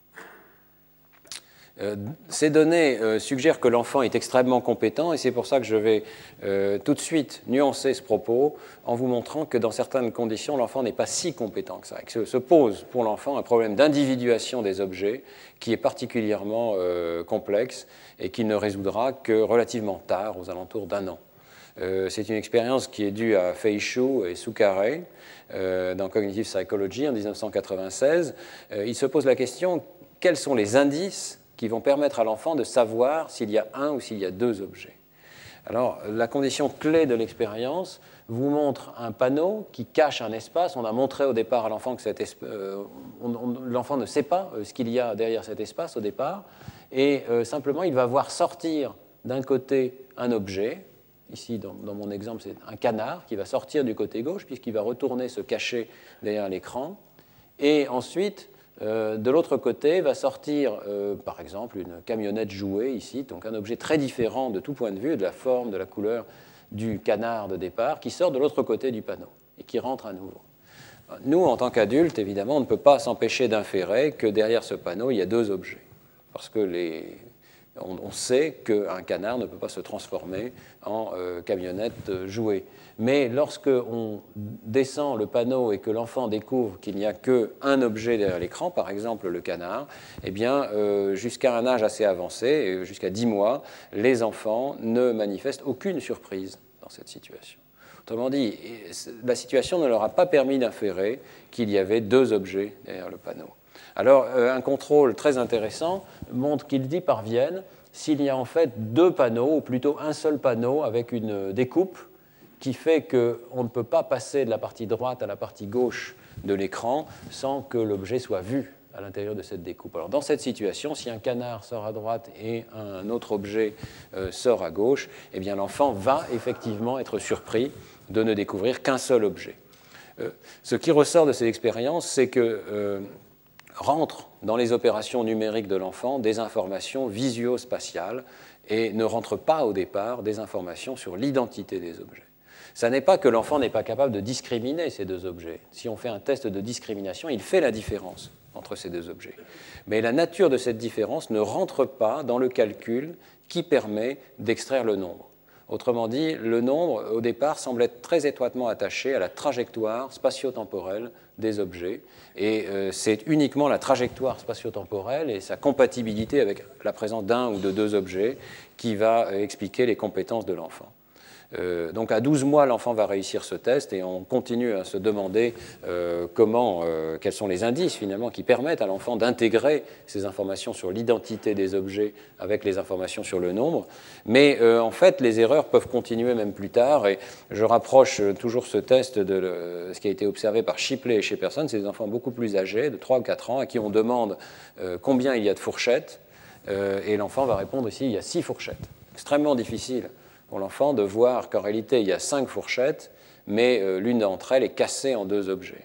Euh, ces données euh, suggèrent que l'enfant est extrêmement compétent et c'est pour ça que je vais euh, tout de suite nuancer ce propos en vous montrant que dans certaines conditions, l'enfant n'est pas si compétent que ça. Et que se, se pose pour l'enfant un problème d'individuation des objets qui est particulièrement euh, complexe et qu'il ne résoudra que relativement tard, aux alentours d'un an. Euh, c'est une expérience qui est due à Fei Shu et Sucare euh, dans Cognitive Psychology en dix-neuf cent quatre-vingt-seize. Euh, il se pose la question, quels sont les indices qui vont permettre à l'enfant de savoir s'il y a un ou s'il y a deux objets. Alors, la condition clé de l'expérience vous montre un panneau qui cache un espace. On a montré au départ à l'enfant que cet esp... euh, on, on, l'enfant ne sait pas euh, ce qu'il y a derrière cet espace au départ, et euh, simplement il va voir sortir d'un côté un objet. Ici, dans, dans mon exemple, c'est un canard qui va sortir du côté gauche puisqu'il va retourner se cacher derrière l'écran. Et ensuite, euh, de l'autre côté, va sortir, euh, par exemple, une camionnette jouée ici, donc un objet très différent de tout point de vue, de la forme, de la couleur du canard de départ, qui sort de l'autre côté du panneau et qui rentre à nouveau. Nous, en tant qu'adultes, évidemment, on ne peut pas s'empêcher d'inférer que derrière ce panneau, il y a deux objets. Parce que les... On sait qu'un canard ne peut pas se transformer en euh, camionnette jouée. Mais lorsqu'on descend le panneau et que l'enfant découvre qu'il n'y a qu'un objet derrière l'écran, par exemple le canard, eh bien, euh, jusqu'à un âge assez avancé, jusqu'à dix mois, les enfants ne manifestent aucune surprise dans cette situation. Autrement dit, la situation ne leur a pas permis d'inférer qu'il y avait deux objets derrière le panneau. Alors, un contrôle très intéressant montre qu'ils y parviennent s'il y a en fait deux panneaux, ou plutôt un seul panneau avec une découpe qui fait qu'on ne peut pas passer de la partie droite à la partie gauche de l'écran sans que l'objet soit vu à l'intérieur de cette découpe. Alors, dans cette situation, si un canard sort à droite et un autre objet euh, sort à gauche, eh bien, l'enfant va effectivement être surpris de ne découvrir qu'un seul objet. Euh, ce qui ressort de ces expériences, c'est que euh, rentrent dans les opérations numériques de l'enfant des informations visuospatiales et ne rentrent pas au départ des informations sur l'identité des objets. Ça n'est pas que l'enfant n'est pas capable de discriminer ces deux objets. Si on fait un test de discrimination, il fait la différence entre ces deux objets. Mais la nature de cette différence ne rentre pas dans le calcul qui permet d'extraire le nombre. Autrement dit, le nombre, au départ, semble être très étroitement attaché à la trajectoire spatio-temporelle des objets. Et euh, c'est uniquement la trajectoire spatio-temporelle et sa compatibilité avec la présence d'un ou de deux objets qui va euh, expliquer les compétences de l'enfant. Euh, donc à douze mois, l'enfant va réussir ce test et on continue à se demander euh, comment, euh, quels sont les indices finalement qui permettent à l'enfant d'intégrer ces informations sur l'identité des objets avec les informations sur le nombre. Mais euh, en fait, les erreurs peuvent continuer même plus tard et je rapproche toujours ce test de le, ce qui a été observé par Shipley et Shepperson. C'est des enfants beaucoup plus âgés, de trois ou quatre ans, à qui on demande euh, combien il y a de fourchettes euh, et l'enfant va répondre ici, il y a six fourchettes. Extrêmement difficile pour l'enfant de voir qu'en réalité, il y a cinq fourchettes, mais euh, l'une d'entre elles est cassée en deux objets.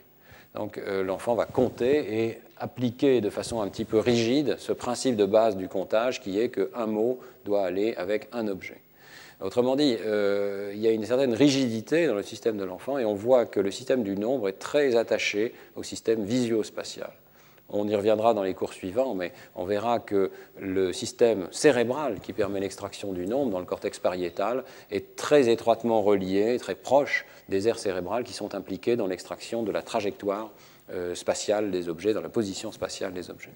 Donc euh, l'enfant va compter et appliquer de façon un petit peu rigide ce principe de base du comptage qui est qu'un mot doit aller avec un objet. Autrement dit, euh, il y a une certaine rigidité dans le système de l'enfant et on voit que le système du nombre est très attaché au système visio-spatial. On y reviendra dans les cours suivants, mais on verra que le système cérébral qui permet l'extraction du nombre dans le cortex pariétal est très étroitement relié, très proche des aires cérébrales qui sont impliquées dans l'extraction de la trajectoire euh, spatiale des objets, dans la position spatiale des objets.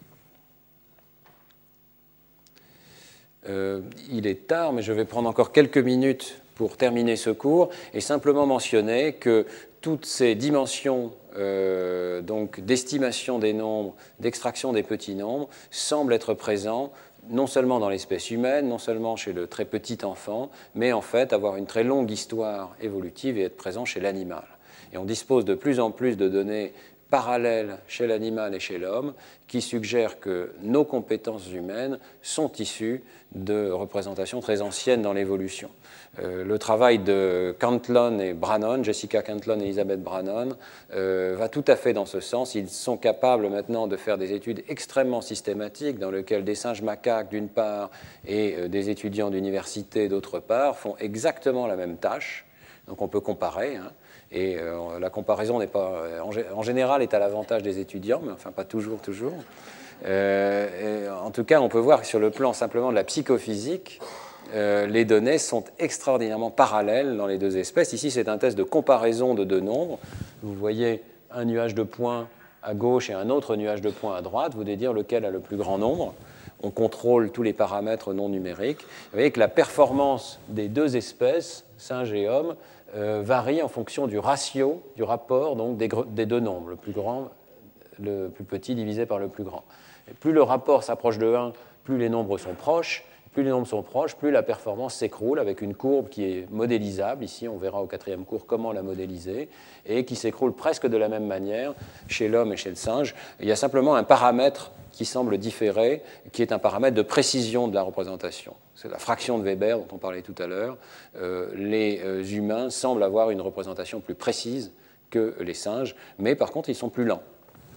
Euh, il est tard, mais je vais prendre encore quelques minutes pour terminer ce cours et simplement mentionner que toutes ces dimensions euh, donc d'estimation des nombres, d'extraction des petits nombres, semblent être présents non seulement dans l'espèce humaine, non seulement chez le très petit enfant, mais en fait avoir une très longue histoire évolutive et être présent chez l'animal. Et on dispose de plus en plus de données parallèles chez l'animal et chez l'homme qui suggèrent que nos compétences humaines sont issues de représentations très anciennes dans l'évolution. Euh, le travail de Cantillon et Brannon, Jessica Cantillon et Elizabeth Brannon, euh, va tout à fait dans ce sens. Ils sont capables maintenant de faire des études extrêmement systématiques dans lesquelles des singes macaques d'une part et euh, des étudiants d'université d'autre part font exactement la même tâche. Donc on peut comparer, hein. Et euh, la comparaison n'est pas, en, en général est à l'avantage des étudiants, mais enfin pas toujours, toujours. Euh, et en tout cas, on peut voir que sur le plan simplement de la psychophysique, euh, les données sont extraordinairement parallèles dans les deux espèces. Ici, c'est un test de comparaison de deux nombres. Vous voyez un nuage de points à gauche et un autre nuage de points à droite. Vous devez dire lequel a le plus grand nombre. On contrôle tous les paramètres non numériques. Vous voyez que la performance des deux espèces, singe et homme, euh, varie en fonction du ratio, du rapport donc, des, des deux nombres, le plus grand, le plus petit divisé par le plus grand. Et plus le rapport s'approche de un, plus les nombres sont proches. Plus les nombres sont proches, plus la performance s'écroule avec une courbe qui est modélisable. Ici, on verra au quatrième cours comment la modéliser, et qui s'écroule presque de la même manière chez l'homme et chez le singe. Il y a simplement un paramètre qui semble différer, qui est un paramètre de précision de la représentation. C'est la fraction de Weber dont on parlait tout à l'heure. Euh, les euh, humains semblent avoir une représentation plus précise que les singes, mais par contre, ils sont plus lents.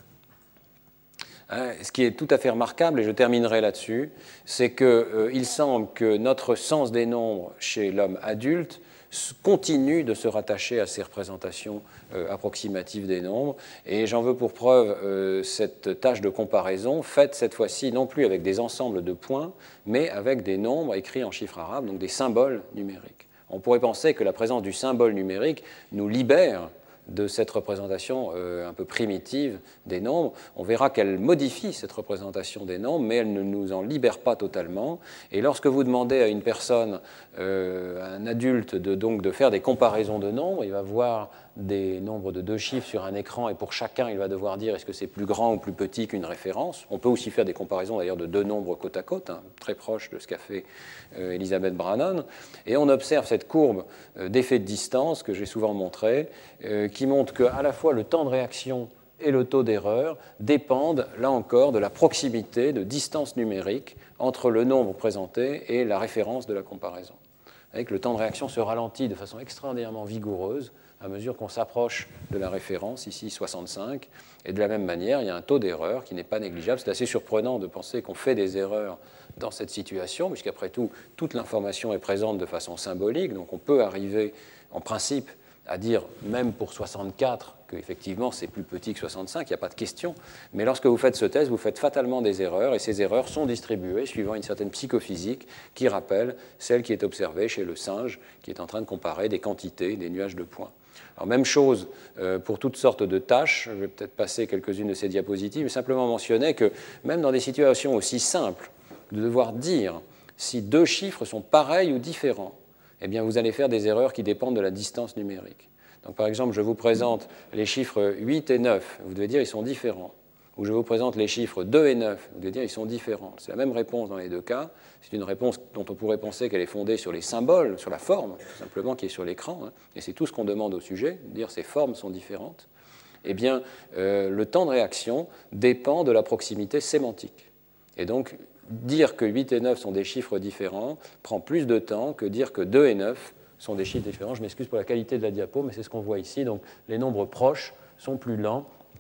Hein, ce qui est tout à fait remarquable, et je terminerai là-dessus, c'est qu'il euh, semble que notre sens des nombres chez l'homme adulte continue de se rattacher à ces représentations euh, approximatives des nombres. Et j'en veux pour preuve euh, cette tâche de comparaison, faite cette fois-ci non plus avec des ensembles de points, mais avec des nombres écrits en chiffres arabes, donc des symboles numériques. On pourrait penser que la présence du symbole numérique nous libère de cette représentation euh, un peu primitive des nombres. On verra qu'elle modifie cette représentation des nombres, mais elle ne nous en libère pas totalement. Et lorsque vous demandez à une personne, euh, à un adulte, de, donc, de faire des comparaisons de nombres, il va voir des nombres de deux chiffres sur un écran, et pour chacun, il va devoir dire est-ce que c'est plus grand ou plus petit qu'une référence. On peut aussi faire des comparaisons d'ailleurs de deux nombres côte à côte, hein, très proches de ce qu'a fait euh, Elizabeth Brannon. Et on observe cette courbe euh, d'effet de distance que j'ai souvent montrée, euh, qui montre qu'à la fois le temps de réaction et le taux d'erreur dépendent, là encore, de la proximité, de distance numérique entre le nombre présenté et la référence de la comparaison. Avec le temps de réaction se ralentit de façon extraordinairement vigoureuse à mesure qu'on s'approche de la référence, ici soixante-cinq, et de la même manière, il y a un taux d'erreur qui n'est pas négligeable. C'est assez surprenant de penser qu'on fait des erreurs dans cette situation, puisqu'après tout, toute l'information est présente de façon symbolique, donc on peut arriver, en principe, à dire, même pour soixante-quatre, qu'effectivement c'est plus petit que soixante-cinq, il n'y a pas de question. Mais lorsque vous faites ce test, vous faites fatalement des erreurs, et ces erreurs sont distribuées suivant une certaine psychophysique qui rappelle celle qui est observée chez le singe, qui est en train de comparer des quantités, des nuages de points. Alors, même chose euh, pour toutes sortes de tâches. Je vais peut-être passer quelques-unes de ces diapositives, mais simplement mentionner que même dans des situations aussi simples, de devoir dire si deux chiffres sont pareils ou différents, eh bien, vous allez faire des erreurs qui dépendent de la distance numérique. Donc, par exemple, je vous présente les chiffres huit et neuf, vous devez dire ils sont différents. Ou je vous présente les chiffres deux et neuf, vous devez dire ils sont différents. C'est la même réponse dans les deux cas. C'est une réponse dont on pourrait penser qu'elle est fondée sur les symboles, sur la forme, tout simplement, qui est sur l'écran. Hein. Et c'est tout ce qu'on demande au sujet, dire ces formes sont différentes. Eh bien, euh, le temps de réaction dépend de la proximité sémantique. Et donc, dire que huit et neuf sont des chiffres différents prend plus de temps que dire que deux et neuf sont des chiffres différents. Je m'excuse pour la qualité de la diapo, mais c'est ce qu'on voit ici. Donc, les nombres proches sont plus lents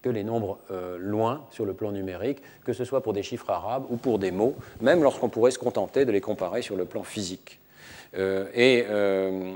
que les nombres euh, loin sur le plan numérique, que ce soit pour des chiffres arabes ou pour des mots, même lorsqu'on pourrait se contenter de les comparer sur le plan physique. Euh, et euh,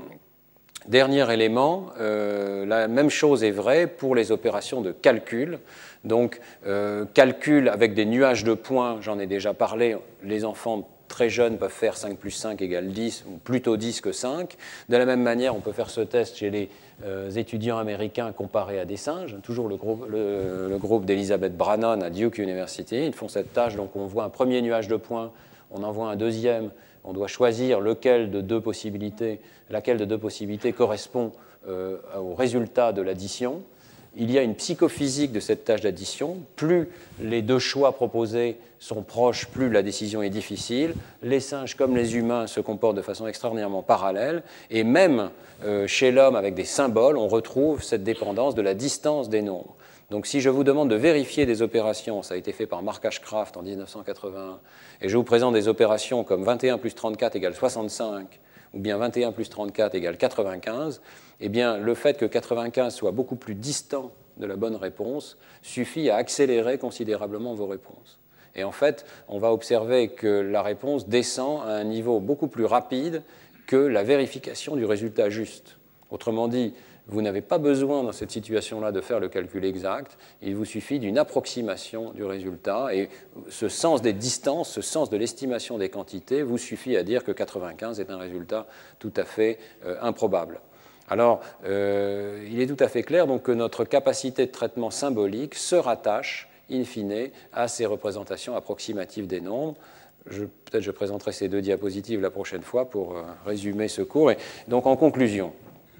dernier élément, euh, la même chose est vraie pour les opérations de calcul. Donc, euh, calcul avec des nuages de points, j'en ai déjà parlé, les enfants très jeunes peuvent faire cinq plus cinq égale dix, ou plutôt dix que cinq. De la même manière, on peut faire ce test chez les euh, étudiants américains comparés à des singes. Toujours le groupe, le, le groupe d'Elizabeth Brannon à Duke University. Ils font cette tâche, donc on voit un premier nuage de points, on en voit un deuxième, on doit choisir lequel de deux possibilités, laquelle de deux possibilités correspond euh, au résultat de l'addition. Il y a une psychophysique de cette tâche d'addition. Plus les deux choix proposés sont proches, plus la décision est difficile. Les singes, comme les humains, se comportent de façon extraordinairement parallèle. Et même euh, chez l'homme, avec des symboles, on retrouve cette dépendance de la distance des nombres. Donc si je vous demande de vérifier des opérations, ça a été fait par Mark Ashcraft en dix-neuf cent quatre-vingt-un, et je vous présente des opérations comme vingt et un plus trente-quatre égale soixante-cinq, ou bien vingt et un plus trente-quatre égale quatre-vingt-quinze, eh bien, le fait que quatre-vingt-quinze soit beaucoup plus distant de la bonne réponse suffit à accélérer considérablement vos réponses. Et en fait, on va observer que la réponse descend à un niveau beaucoup plus rapide que la vérification du résultat juste. Autrement dit, vous n'avez pas besoin dans cette situation-là de faire le calcul exact, il vous suffit d'une approximation du résultat, et ce sens des distances, ce sens de l'estimation des quantités vous suffit à dire que quatre-vingt-quinze est un résultat tout à fait euh, improbable. Alors, euh, il est tout à fait clair donc, que notre capacité de traitement symbolique se rattache, in fine, à ces représentations approximatives des nombres. Je, peut-être je présenterai ces deux diapositives la prochaine fois pour euh, résumer ce cours. Et donc, en conclusion,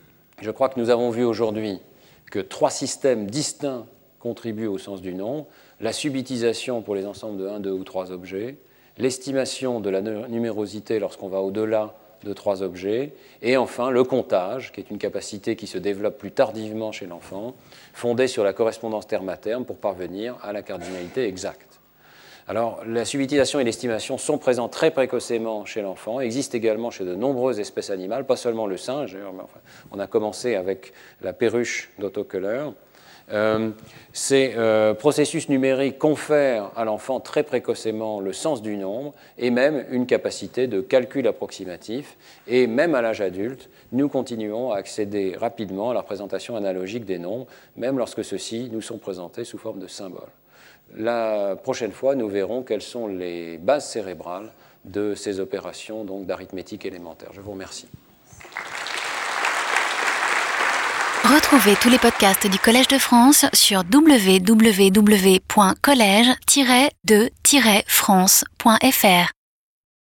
je crois que nous avons vu aujourd'hui que trois systèmes distincts contribuent au sens du nombre. La subitisation pour les ensembles de un, deux ou trois objets, l'estimation de la numérosité lorsqu'on va au-delà de trois objets, et enfin le comptage, qui est une capacité qui se développe plus tardivement chez l'enfant, fondée sur la correspondance terme à terme pour parvenir à la cardinalité exacte. Alors, la subitisation et l'estimation sont présents très précocement chez l'enfant, existent également chez de nombreuses espèces animales, pas seulement le singe. Mais enfin, on a commencé avec la perruche d'Otto Köhler. Euh, ces euh, processus numériques confèrent à l'enfant très précocement le sens du nombre et même une capacité de calcul approximatif. Et même à l'âge adulte, nous continuons à accéder rapidement à la représentation analogique des nombres, même lorsque ceux-ci nous sont présentés sous forme de symboles. La prochaine fois, nous verrons quelles sont les bases cérébrales de ces opérations donc, d'arithmétique élémentaire. Je vous remercie. Retrouvez tous les podcasts du Collège de France sur w w w point collège tiret de tiret france point f r.